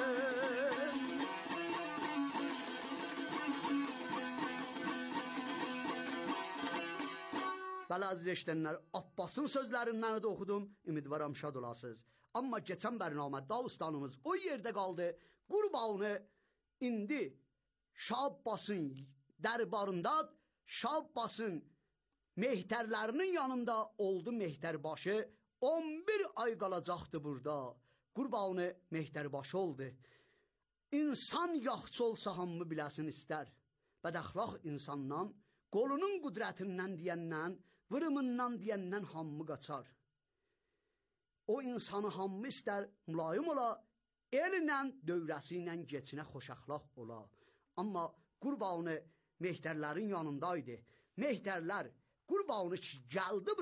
Bəli, aziz eşidənlər, Abbasın sözlərindən də oxudum, ümidvaram şad olasınız. Amma keçən bərnamədə ustanımız o yerdə qaldı, Qurbanı indi Şah Abbasın dərbarında, Şah Abbasın mehtərlərinin yanında oldu mehtərbaşı, 11 ay qalacaqdı burada. Qurbanı mehtərbaşı oldu. İnsan yaxçı olsa hamı biləsin istər. Bədəxlaq insandan, qolunun qudrətindən deyəndən, vırımından deyəndən hamı qaçar. O insanı hamı istər, mülayim ola, elinlə, dövrəsi ilə geçinə xoşaxlaq ola. Amma Qurbanı mehtərlərin yanındaydı. Mehtərlər Qurbanı ki gəldi bura,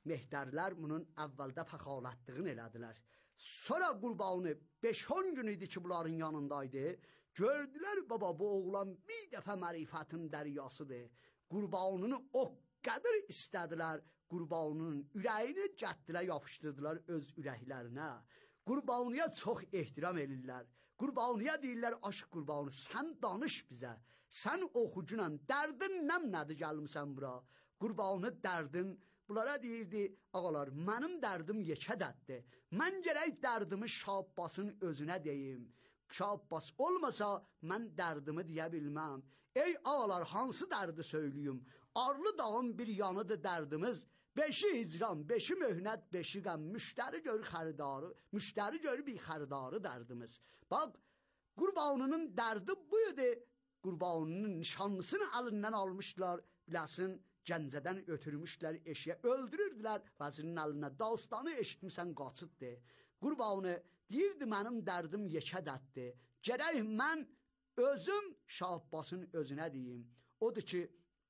Mehdərlər bunun əvvəldə fəxalətlığını elədilər. Sonra Qurbanı 5-10 gün idi ki, bunların yanındaydı. Gördülər baba bu oğlan bir dəfə mərifətin dəryasıdır. Qurbanını o qədər istədilər. Qurbanının ürəyini cəddlə yapışdırdılar öz ürəklərinə. Qurbanıya çox ehtiram edirlər. Qurbanıya deyirlər, aşıq Qurbanı, sən danış bizə. Sən oxucunla dərdin nədir gəlmisən bura? Qurbanı dərdin bunlara deyirdi, ağalar, mənim dərdim yekədətdir. Mən gərək dərdimi Şah Abbasın özünə deyim. Şah Abbas olmasa mən dərdimi deyə bilməm. Ey ağalar, hansı dərdi söyləyim? Arlı dağın bir yanıdır dərdimiz. 5'i hicran, 5'i möhnət, 5'i qəm. Müştəri gör xəridarı, müştəri gör bir xəridarı dərdimiz. Bax, Qurbanının dərdi bu idi. Qurbanının nişanlısını əlindən almışlar, biləsin, Gəncədən ötürmüşlər eşiyə, öldürürdülər vəzirinin əlinə. Dastanı eşitmisən qaçıddır. Qurbanı deyirdi, mənim dərdim yekədətdir. Gərək mən özüm Şah Abbasın özünə deyim. Odur ki,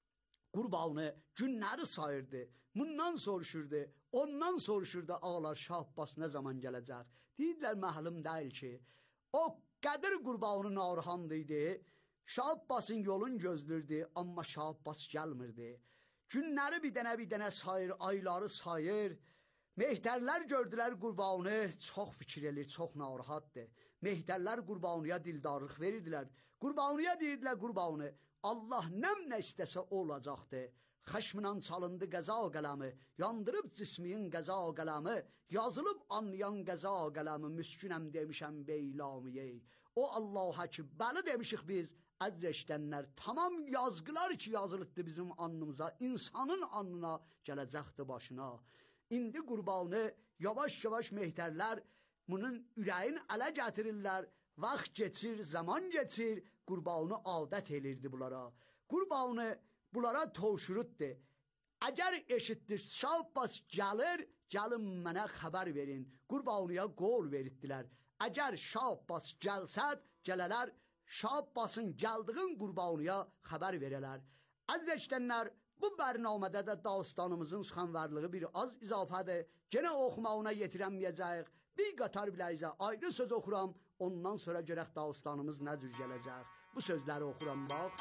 Qurbanı günləri sayırdı. Bundan soruşurdu, ondan soruşurdu, ağalar Şah Abbas nə zaman gələcək? Deyirlər, məhəlum deyil ki, o qədir Qurbanı narıxandıydı. Şah Abbasın yolun gözlürdü, amma Şah Abbas gəlmirdi. Günləri bir dənə sayır, ayları sayır. Mehdərlər gördülər Qurbanı, çox fikir edir, çox narahatdır. Mehdərlər Qurbanıya dildarlıq verirdilər. Qurbanıya deyirdilər, Qurbanı, Allah nə istəsə olacaqdır. Xəşminan çalındı qəza qələmi, yandırıb cismiyin qəza qələmi, yazılıb anlayan qəza qələmi, müskünəm demişəm beylamiyey. O Allah'a ki, bəli demişik biz, əziz eşidənlər, tamam yazgılar ki yazılıbdı bizim alnımıza, insanın alnına gələcəkdi başına. İndi Qurbanı yavaş-yavaş mehdərlər bunun ürəyin ələ gətirirlər, vaxt geçir, zaman geçir, Qurbanı adət elirdi bunlara. Qurbanı bunlara tovşuruddu. Əgər eşitdir, Şah Abbas gəlir, gəlin mənə xəbər verin. Qurbanıya qol verirdilər. Əgər Şah Abbas gəlsəd, gələlər, Şah Abbasın gəldiğin Qurbanıya xəbər verələr. Əziz eşidənlər, bu bərnamədə də dastanımızın sıxanvarlığı bir az izafədir. Genə oxumağına yetirəməyəcəyik. Bir qatar biləyizə ayrı söz oxuram, ondan sonra görək dastanımız nə cür gələcək. Bu sözləri oxuram, bax.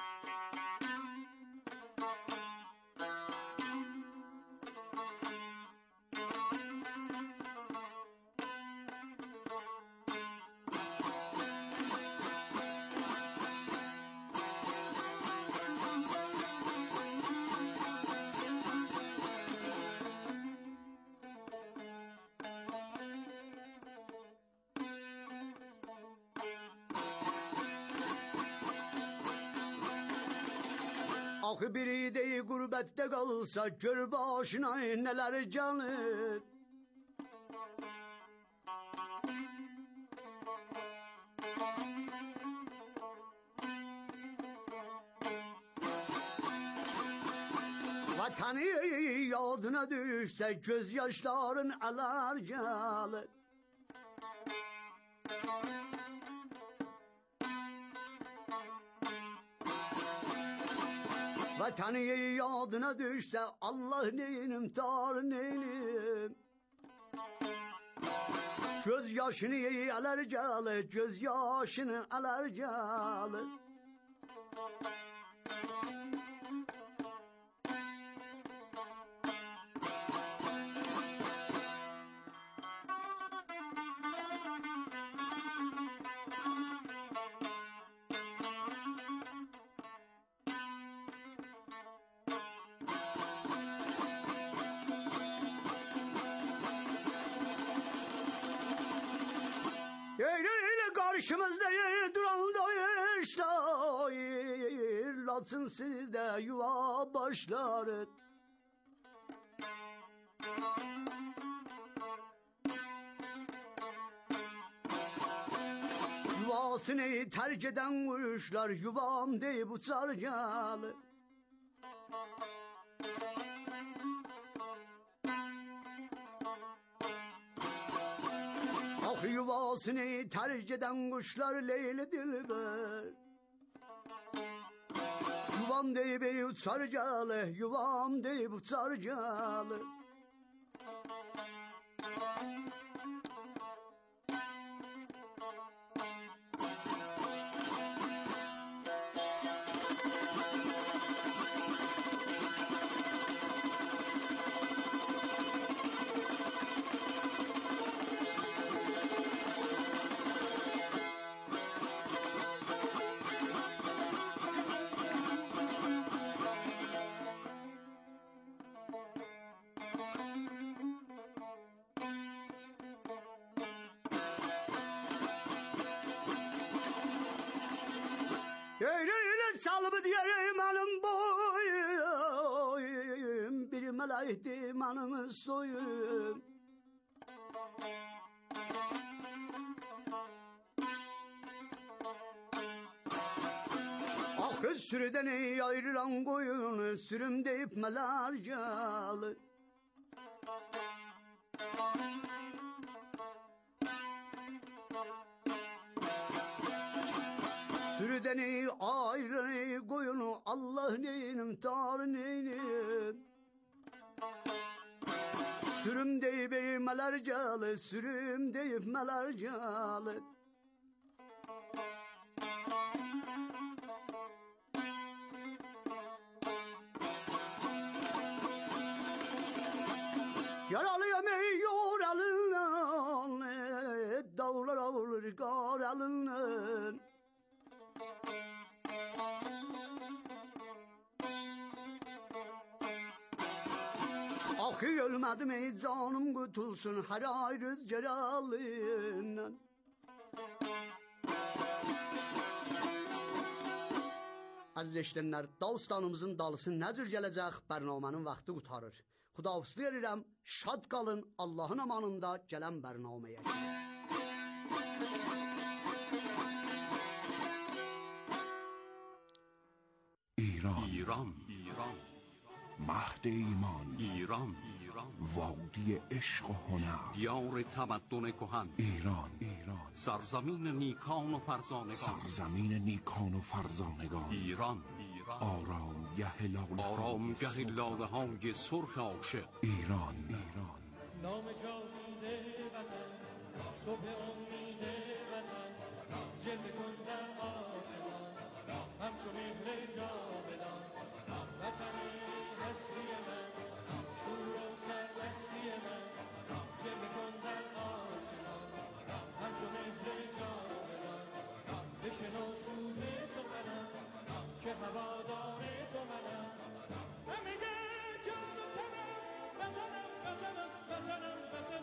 Axı biri deyi qürbətdə qalsa, gör başına nələr gəlir. Vətəni yadına düşsə, göz yaşların ələr gəlir. Vətəni yadına düşsə, Allah neyinim, tar neyinim. Göz yaşını ələr gəlir, göz yaşını ələr gəlir. Karşımızda duran dayışlar, latsın sizde yuva başları. Yuvasını terk eden kuşlar, yuvam deyip uçar gelir. Yuvasını terk eden kuşlar Leyli Dilber. Yuvam deyip uçar gelir, yuvam deyip uçar gelir. diyar mənim boyum, bir mələkdi mənim soyum. Axı sürüdəni ayırılan qoyun, sürüm deyib mələr gəlir. Sürüdəni ayrı koyunu Allah neyin imtihanı neyin. Sürüm deyip eğmeler calı, sürüm deyip meler calı. Yaralıyam ey yoralın, dağlar olur karalın. Akı ölmedim ey canım kutulsun her ay rüzgar alından. Aziz eşitənlər, Dağıstanımızın dalısı nə cür gələcək, bərnamənin vaxtı qutarır. Xudahafizlik edirəm, şad qalın Allahın amanında gələn bərnaməyə. ایران مهد ایمان ایران وادی عشق و هنر دیار تمدن کهن ایران سرزمین نیکان و فرزانگان ایران آرامگه لاله های سرخ عاشق ایران نام جاوید وطن صبح امید وطن جلوه کن در آسمان همچو مهر جاودان وطنی هستی من شور و سرمستی من جلوه کن در آسمان همچو مهر جاودان بشنو سوز سخنم که هوادار تو منم همه جان و تنم وطنم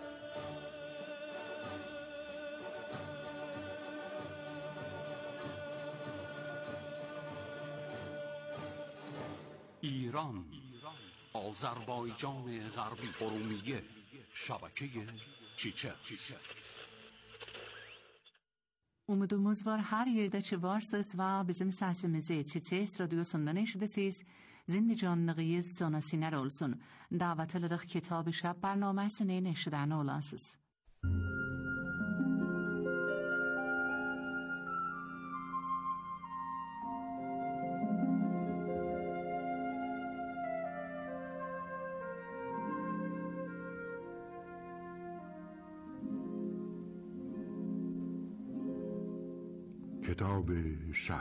ایران آذربایجان غربی ارومیه şebeke Çiçek. Umudumuz var her yerde varsınız ve bizim sesimizi Çiçek radyosundan eşidəsiniz. Zindicanlığınız cana siner olsun. Davet edirik Kitab-ı Şab برنامه‌sini eşidən olasınız. کتاب شب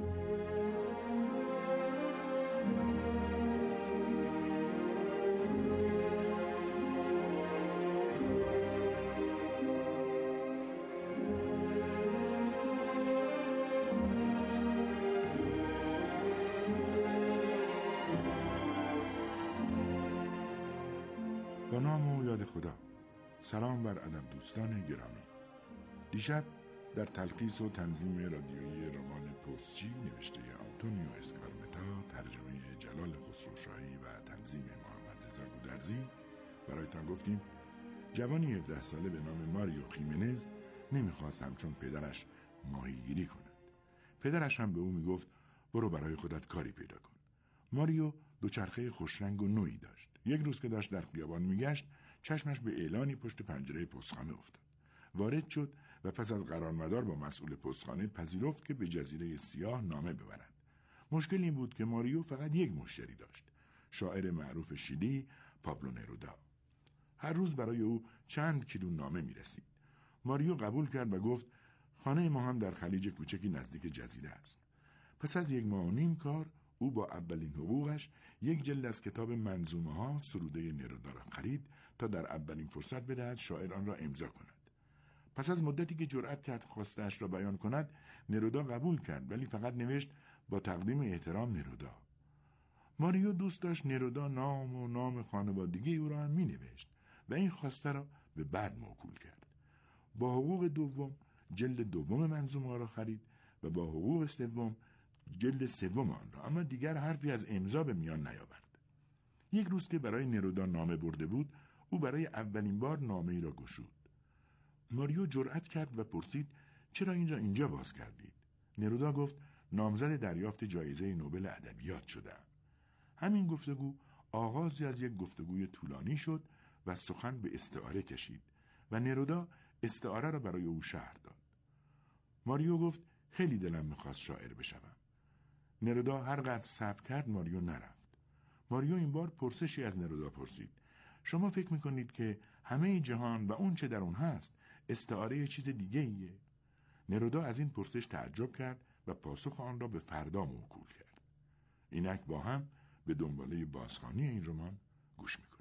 با نام و یاد خدا. سلام بر ادب دوستان گرامی. دیشب در تلخیص و تنظیم رادیویی رمان پستچی نوشته آنتونیو اسکارمتا، ترجمه جلال خسروشاهی و تنظیم محمد رضا گودرزی برایتان گفتیم جوانی 17 ساله به نام ماریو خیمنز نمیخواست همچون پدرش ماهیگیری کند. پدرش هم به او میگفت برو برای خودت کاری پیدا کن. ماریو دوچرخه خوشرنگ و نوعی داشت. یک روز که داشت در خیابان میگشت چشمش به اعلانی پشت پنجره پستخانه افتاد. وارد شد و پس از قرارمدار با مسئول پستخانه پذیرفت که به جزیره سیاه نامه ببرند. مشکل این بود که ماریو فقط یک مشتری داشت، شاعر معروف شیلی پابلو نرودا. هر روز برای او چند کیلو نامه میرسید. ماریو قبول کرد و گفت خانه ما هم در خلیج کوچکی نزدیک جزیره است. پس از 1 ماه و نیم کار او با اولین حقوقش یک جلد از کتاب منظومه ها سروده نرودا را خرید تا در اولین فرصت بدهد شاعر آن را امضا کند. پس از مدتی که جرأت کرد خواسته‌اش را بیان کند، نرودا قبول کرد، ولی فقط نوشت با تقدیم احترام نرودا. ماریو دوست داشت نرودا نام و نام خانوادگی او را هم می نوشت و این خواسته را به بعد موکول کرد. با حقوق دوم جلد دوم منظومه را خرید و با حقوق سوم جلد سوم آن را، اما دیگر حرفی از امضا به میان نیاورد. یک روز که برای نرودا نامه برده بود، او برای اولین بار نامه ای را گشود. ماریو جرأت کرد و پرسید چرا اینجا باز کردید؟ نرودا گفت نامزد دریافت جایزه نوبل ادبیات شده‌ام. همین گفتگو آغازی از یک گفتگوی طولانی شد و سخن به استعاره کشید و نرودا استعاره را برای او شرح داد. ماریو گفت خیلی دلم می‌خواست شاعر بشوم. نرودا هر قدر صبر کرد ماریو نرفت. ماریو این بار پرسشی از نرودا پرسید. شما فکر می‌کنید که همه جهان و اون چه در اون هست استعاره چیز دیگه ایه؟ نرودا از این پرسش تعجب کرد و پاسخ آن را به فردا موکول کرد. اینک با هم به دنباله بازخوانی این رمان گوش می‌کنیم.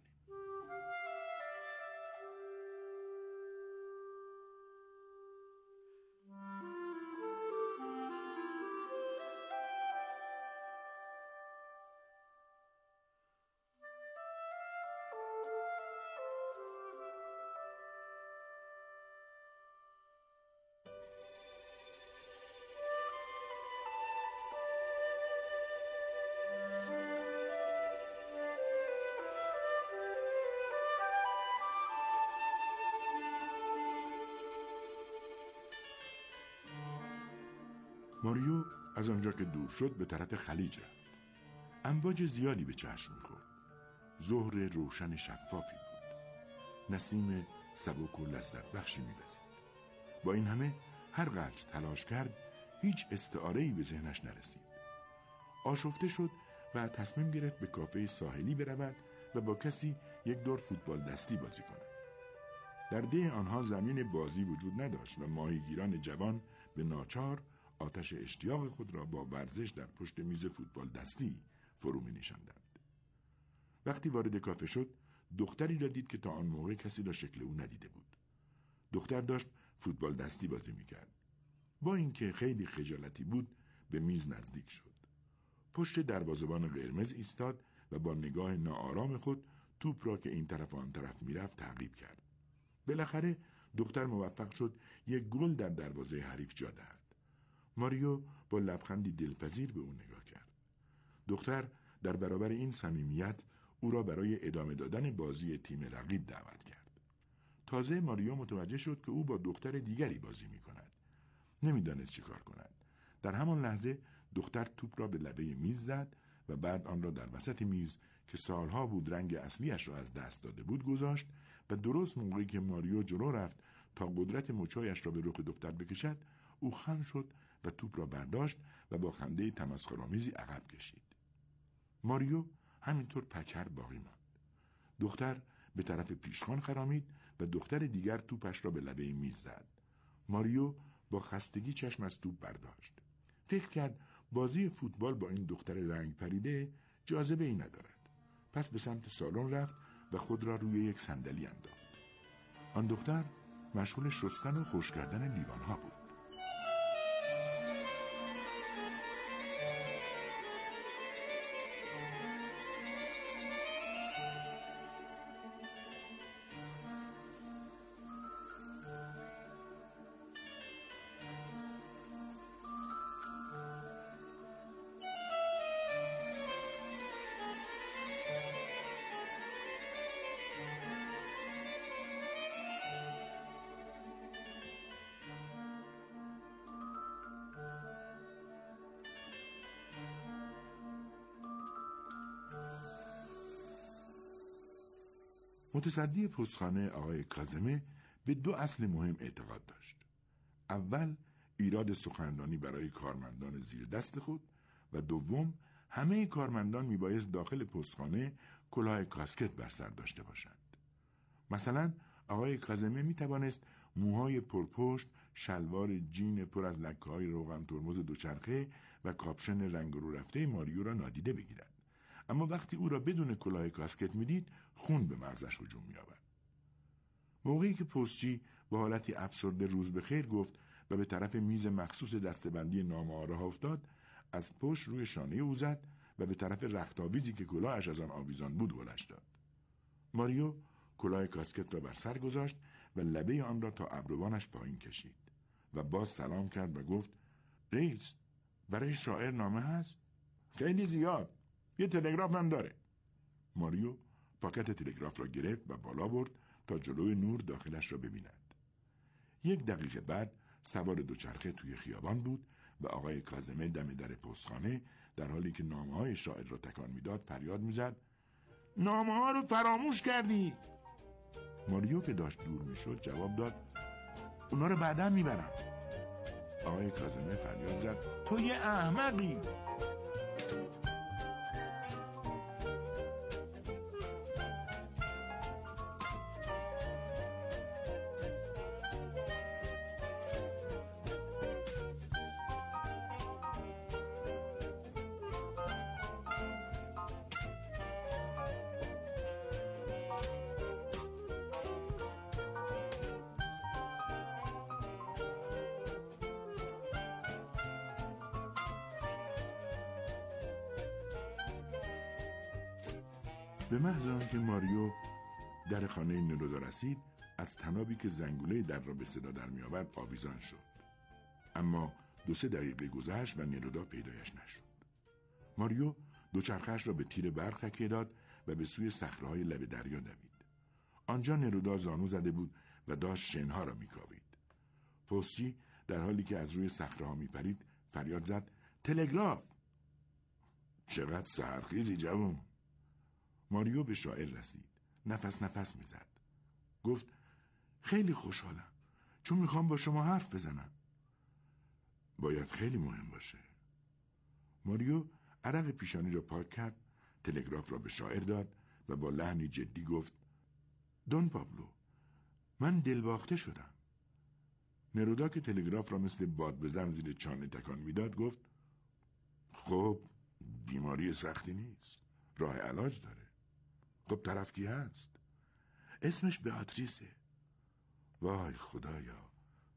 ماریو از آنجا که دور شد به طرف خلیج رفت. امواج زیادی به چشم می‌خورد. ظهر روشن شفافی بود. نسیم سبک و لذت بخشی می‌وزید. با این همه هر قدر تلاش کرد هیچ استعاره‌ای به ذهنش نرسید. آشفته شد و تصمیم گرفت به کافه ساحلی برود و با کسی یک دور فوتبال دستی بازی کند. در ده آنها زمین بازی وجود نداشت و ماهیگیران جوان به ناچار آتش اشتیاق خود را با ورزش در پشت میز فوتبال دستی فرو می نشاندند. وقتی وارد کافه شد، دختری را دید که تا آن موقع کسی را شکل او ندیده بود. دختر داشت فوتبال دستی بازی می کرد. با اینکه خیلی خجالتی بود، به میز نزدیک شد. پشت دروازه‌بان قرمز ایستاد و با نگاه ناآرام خود توپ را که این طرف و آن طرف می رفت تعقیب کرد. بالاخره دختر موفق شد یک گل در دروازه حریف جا دهد. ماریو با لبخندی دلپذیر به او نگاه کرد. دختر در برابر این صمیمیت او را برای ادامه دادن بازی تیم رقیب دعوت کرد. تازه ماریو متوجه شد که او با دختر دیگری بازی می کند. نمیدانست چه کار کند. در همان لحظه دختر توپ را به لبه میز زد و بعد آن را در وسط میز که سالها بود رنگ اصلیش را از دست داده بود گذاشت و درست موقعی که ماریو جلو رفت تا قدرت مچایش را به رخ دختر بکشد، او خم شد و توپ را برداشت و با خنده تمسخرآمیزی عقب کشید. ماریو همینطور پکر باقی ماند. دختر به طرف پیشخوان خرامید و دختر دیگر توپش را به لبه میز زد. ماریو با خستگی چشم از توپ برداشت. فکر کرد بازی فوتبال با این دختر رنگ پریده جاذبه ای ندارد. پس به سمت سالن رفت و خود را روی یک صندلی انداخت. آن دختر مشغول شستن و خشک کردن لیوان‌ها بود. متصدی پستخانه آقای کاظمه به دو اصل مهم اعتقاد داشت. اول، ایراد سخنرانی برای کارمندان زیر دست خود و دوم، همه کارمندان میبایست داخل پستخانه کلاه کاسکت بر سر داشته باشند. مثلا آقای کاظمه میتوانست موهای پرپشت، شلوار جین پر از لکه‌های روغن ترمز دوچرخه و کاپشن رنگ رو رفته ماریو را نادیده بگیرد. اما وقتی او را بدون کلاه کاسکت میدید، خون به مغزش هجوم می‌آورد. موقعی که پستچی با حالتی افسرده روز بخیر گفت و به طرف میز مخصوص دسته‌بندی نامه‌ها راه افتاد، از پشت روی شانه او زد و به طرف رخت‌آویزی که کلاهش از آن آویزان بود ولش داد. ماریو کلاه کاسکت را بر سر گذاشت و لبه آن را تا ابروانش پایین کشید و باز سلام کرد و گفت: رئیس، برای شاعر نامه هست؟ خیلی زیاد. یه تلگراف هم داره. ماریو پاکت تلگراف را گرفت و بالا برد تا جلوی نور داخلش را ببیند. 1 دقیقه بعد سوار دوچرخه توی خیابان بود و آقای کاظمی دم در پستخانه در حالی که نامه‌های شاعر را تکان میداد فریاد میزد: نامه‌ها رو فراموش کردی! ماریو که داشت دور میشد جواب داد: اونا رو بعداً میبرم. آقای کاظمی فریاد زد: تو یه احمقی! به محض آنکه ماریو در خانه نرودا رسید، از طنابی که زنگوله در را به صدا در می آورد آویزان شد. اما 2-3 دقیقه گذشت و نرودا پیدایش نشد. ماریو دوچرخه‌اش را به تیر برق تکیه داد و به سوی صخره‌های لب دریا دوید. آنجا نرودا زانو زده بود و داشت شنها را میکاوید. پستچی در حالی که از روی صخره‌ها میپرید فریاد زد: تلگراف! چقدر سحرخیزی جوون! ماریو به شاعر رسید. نفس میزد. گفت: خیلی خوشحالم چون میخوام با شما حرف بزنم. باید خیلی مهم باشه. ماریو عرق پیشانی را پاک کرد، تلگراف را به شاعر داد و با لحنی جدی گفت: دون پابلو، من دلباخته شدم. نرودا که تلگراف را مثل باد بزن زیر چانه تکان میداد گفت: خب بیماری سختی نیست، راه علاج داره. خب طرف کی هست؟ اسمش بیاتریسه. وای خدایا،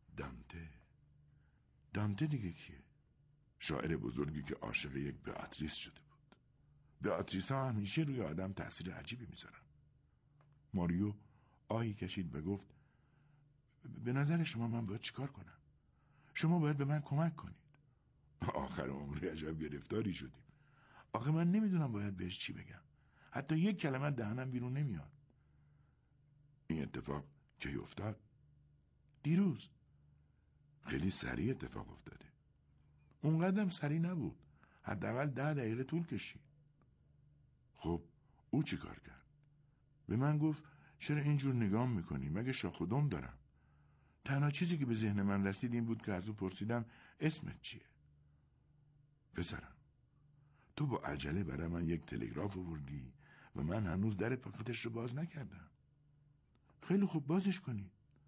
دانته دیگه کیه؟ شاعر بزرگی که عاشق یک بیاتریس شده بود. بیاتریس ها همیشه روی آدم تأثیر عجیبی میذارن. ماریو آهی کشید و گفت: به نظر شما من باید چیکار کنم؟ شما باید به من کمک کنید. آخر عمر عجب گرفتاری شدیم. آخه من نمیدونم باید بهش چی بگم. حتی 1 کلمه دهنم بیرون نمیاد. این اتفاق کی افتاد؟ دیروز. خیلی سریع اتفاق افتاده. اونقدرم سریع نبود. حداقل 10 دقیقه طول کشید. خب او چی کار کرد؟ به من گفت: چرا اینجور نگام میکنی؟ مگه شاخ و دم دارم؟ تنها چیزی که به ذهن من رسید این بود که از او پرسیدم: اسمت چیه؟ پسرم، تو با عجله برای من 1 تلگراف آوردی و من هنوز در پاکتش رو باز نکردم. خیلی خوب، بازش کنید.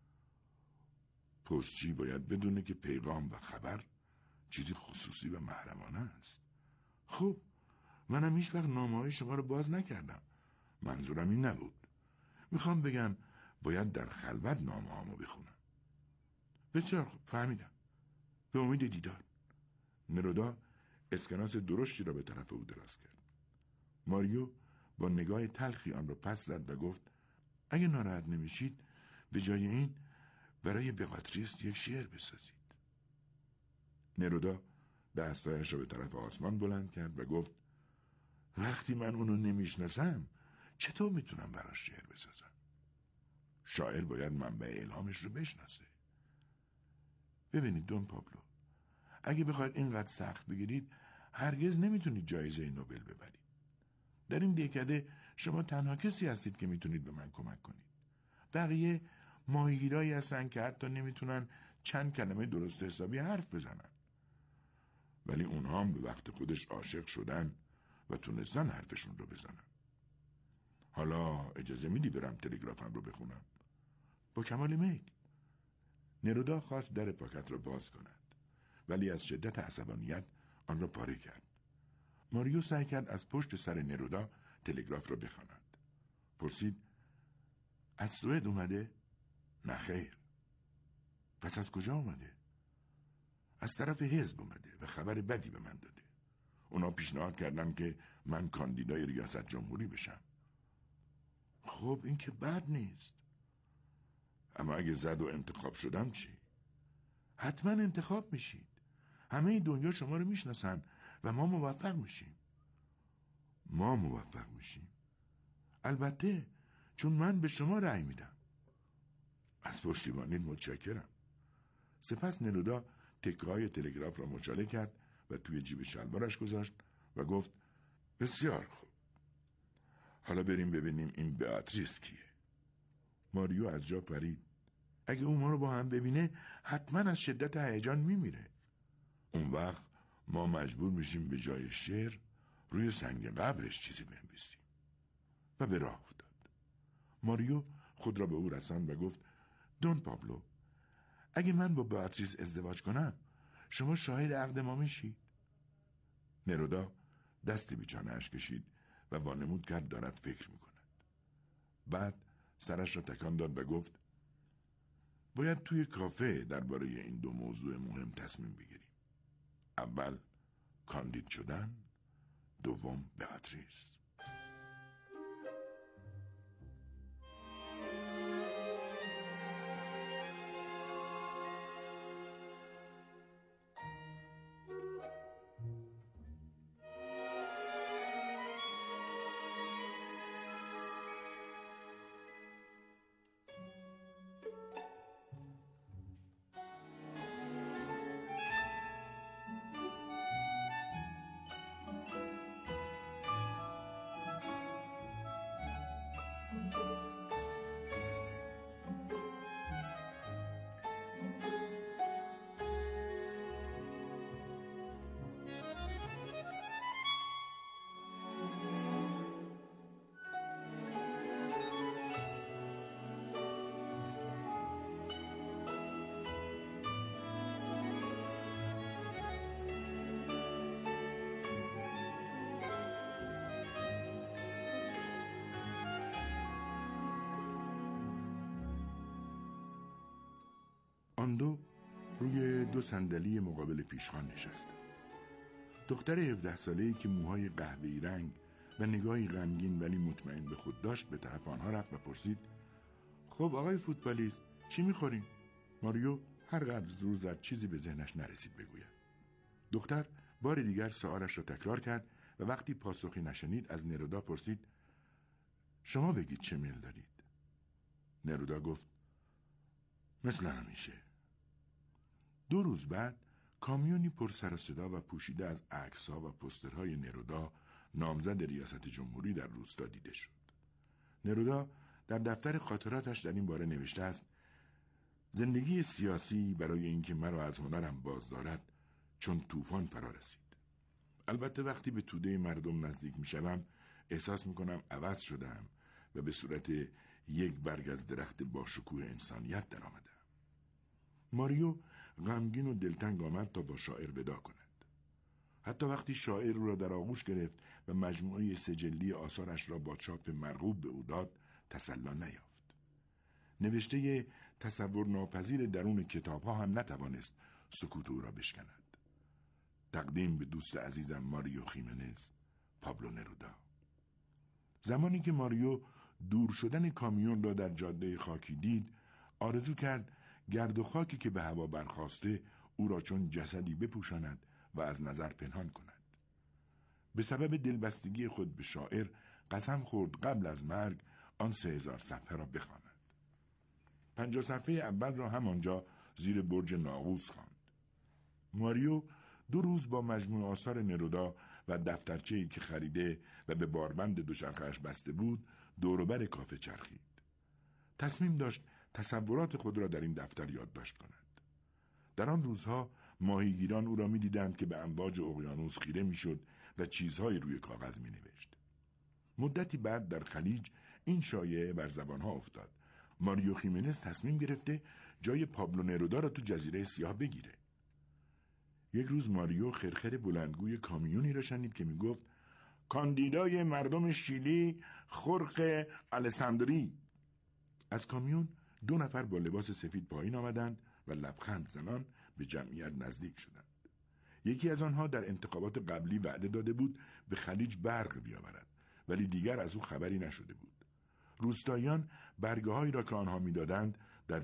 پستچی باید بدونه که پیغام و خبر چیزی خصوصی و محرمانه است. خب منم هیچ وقت نامه‌های شما رو باز نکردم. منظورم این نبود. میخوام بگم باید در خلوت نامه‌هامو بخونم. بسیار خوب، فهمیدم. به امید دیدار. نرودا اسکناس درشتی را به طرف او دراز کرد. ماریو با نگاه تلخی آن را پس زد و گفت: اگه ناراحت نمیشید به جای این برای بیاتریس 1 شعر بسازید. نرودا دستایش را به طرف آسمان بلند کرد و گفت: وقتی من اونو نمیشناسم چطور میتونم براش شعر بسازم؟ شاعر باید منبع الهامش رو بشناسه. ببینید دون پابلو، اگه بخواید اینقدر سخت بگیرید هرگز نمیتونید جایزه نوبل ببرید. در این دهکده شما تنها کسی هستید که میتونید به من کمک کنید. بقیه ماهیگیرایی هستن که حتی نمیتونن چند کلمه درست حسابی حرف بزنن. ولی اونها هم به وقت خودش عاشق شدن و تونستن حرفشون رو بزنن. حالا اجازه میدی برم تلگرافم رو بخونم؟ با کمال میل. نرودا خواست در پاکت رو باز کند، ولی از شدت عصبانیت آن را پاره کرد. ماریو سعی کرد از پشت سر نرودا تلگراف را بخواند. پرسید: از سوئد اومده؟ نه خیر. پس از کجا اومده؟ از طرف حزب اومده و خبر بدی به من داده. اونا پیشنهاد کردن که من کاندیدای ریاست جمهوری بشم. خب این که بد نیست. اما اگه زد و انتخاب شدم چی؟ حتما انتخاب میشید. همه دنیا شما رو میشناسن و ما موفق میشیم. ما موفق میشیم؟ البته، چون من به شما رأی میدم. از پشتیبانیت متشکرم. سپس نرودا تکه‌های تلگراف را مچاله کرد و توی جیب شلوارش گذاشت و گفت بسیار خوب. حالا بریم ببینیم این بیاتریس کیه. ماریو از جا پرید. اگه اون ما رو با هم ببینه حتما از شدت هیجان میمیره. اون وقت ما مجبور میشیم به جای شعر روی سنگ قبرش چیزی بنویسیم. و به راه افتاد. ماریو خود را به او رساند و گفت دون پابلو، اگه من با بیاتریس ازدواج کنم شما شاهد عقد ما میشید؟ نرودا دست بیچانه‌اش کشید و وانمود کرد دارد فکر میکند. بعد سرش را تکان داد و گفت باید توی کافه درباره این دو موضوع مهم تصمیم بگیریم. اول کاندید شدن، دوم بیاتریس. آن دو روی دو صندلی مقابل پیشخوان نشستند. دختر 17 ساله‌ای که موهای قهوه‌ای رنگ و نگاهی غمگین ولی مطمئن به خود داشت به طرف آنها رفت و پرسید خب آقای فوتبالیست چی می‌خورین؟ ماریو هر قدر زور زد چیزی به ذهنش نرسید بگوید. دختر بار دیگر سؤالش را تکرار کرد و وقتی پاسخی نشنید از نرودا پرسید شما بگید چه میل دارید؟ نرودا گفت مثل همیشه. 2 روز بعد کامیونی پر سر و صدا و پوشیده از عکس‌ها و پوسترهای نرودا نامزد ریاست جمهوری در روستا دیده شد. نرودا در دفتر خاطراتش در این باره نوشته است زندگی سیاسی برای اینکه مرا از هنرم باز دارد چون طوفان فرا رسید. البته وقتی به توده مردم نزدیک میشم احساس میکنم عوض شدم و به صورت یک برگ از درخت با شکوه انسانیت در آمدم. ماریو غمگین و دلتنگ آمد تا با شاعر ودا کند. حتی وقتی شاعر را در آغوش گرفت و مجموعه سجلی آثارش را با چاپ مرغوب به او داد تسلا نیافت. نوشته تصور ناپذیر درون کتاب‌ها هم نتوانست سکوت او را بشکند. تقدیم به دوست عزیزم ماریو خیمنز، پابلو نرودا. زمانی که ماریو دور شدن کامیون را در جاده خاکی دید، آرزو کرد گرد و خاکی که به هوا برخاسته او را چون جسدی بپوشاند و از نظر پنهان کند. به سبب دلبستگی خود به شاعر قسم خورد قبل از مرگ آن 3000 صفحه را بخواند. 50 صفحه اول را همانجا زیر برج ناقوس خواند. ماریو 2 روز با مجموع آثار نرودا و دفترچه‌ای که خریده و به باربند دوچرخه‌اش بسته بود دور و بر کافه چرخید. تصمیم داشت تصورات خود را در این دفتر یادداشت کند. در آن روزها ماهیگیران او را می‌دیدند که به امواج اقیانوس خیره می‌شد و چیزهایی روی کاغذ می‌نوشت. مدتی بعد در خلیج این شایعه بر زبانها افتاد. ماریو خیمنز تصمیم گرفته جای پابلو نرودا را تو جزیره سیاه بگیره. یک روز ماریو خرخر بلندگوی کامیونی را شنید که میگفت کاندیدای مردم شیلی خورخ الساندری. از کامیون 2 نفر با لباس سفید پایین آمدند و لبخند زنان به جمعیت نزدیک شدند. یکی از آنها در انتخابات قبلی وعده داده بود به خلیج برق بیاورد، ولی دیگر از او خبری نشده بود. روستاییان برگه‌هایی را که آنها می‌دادند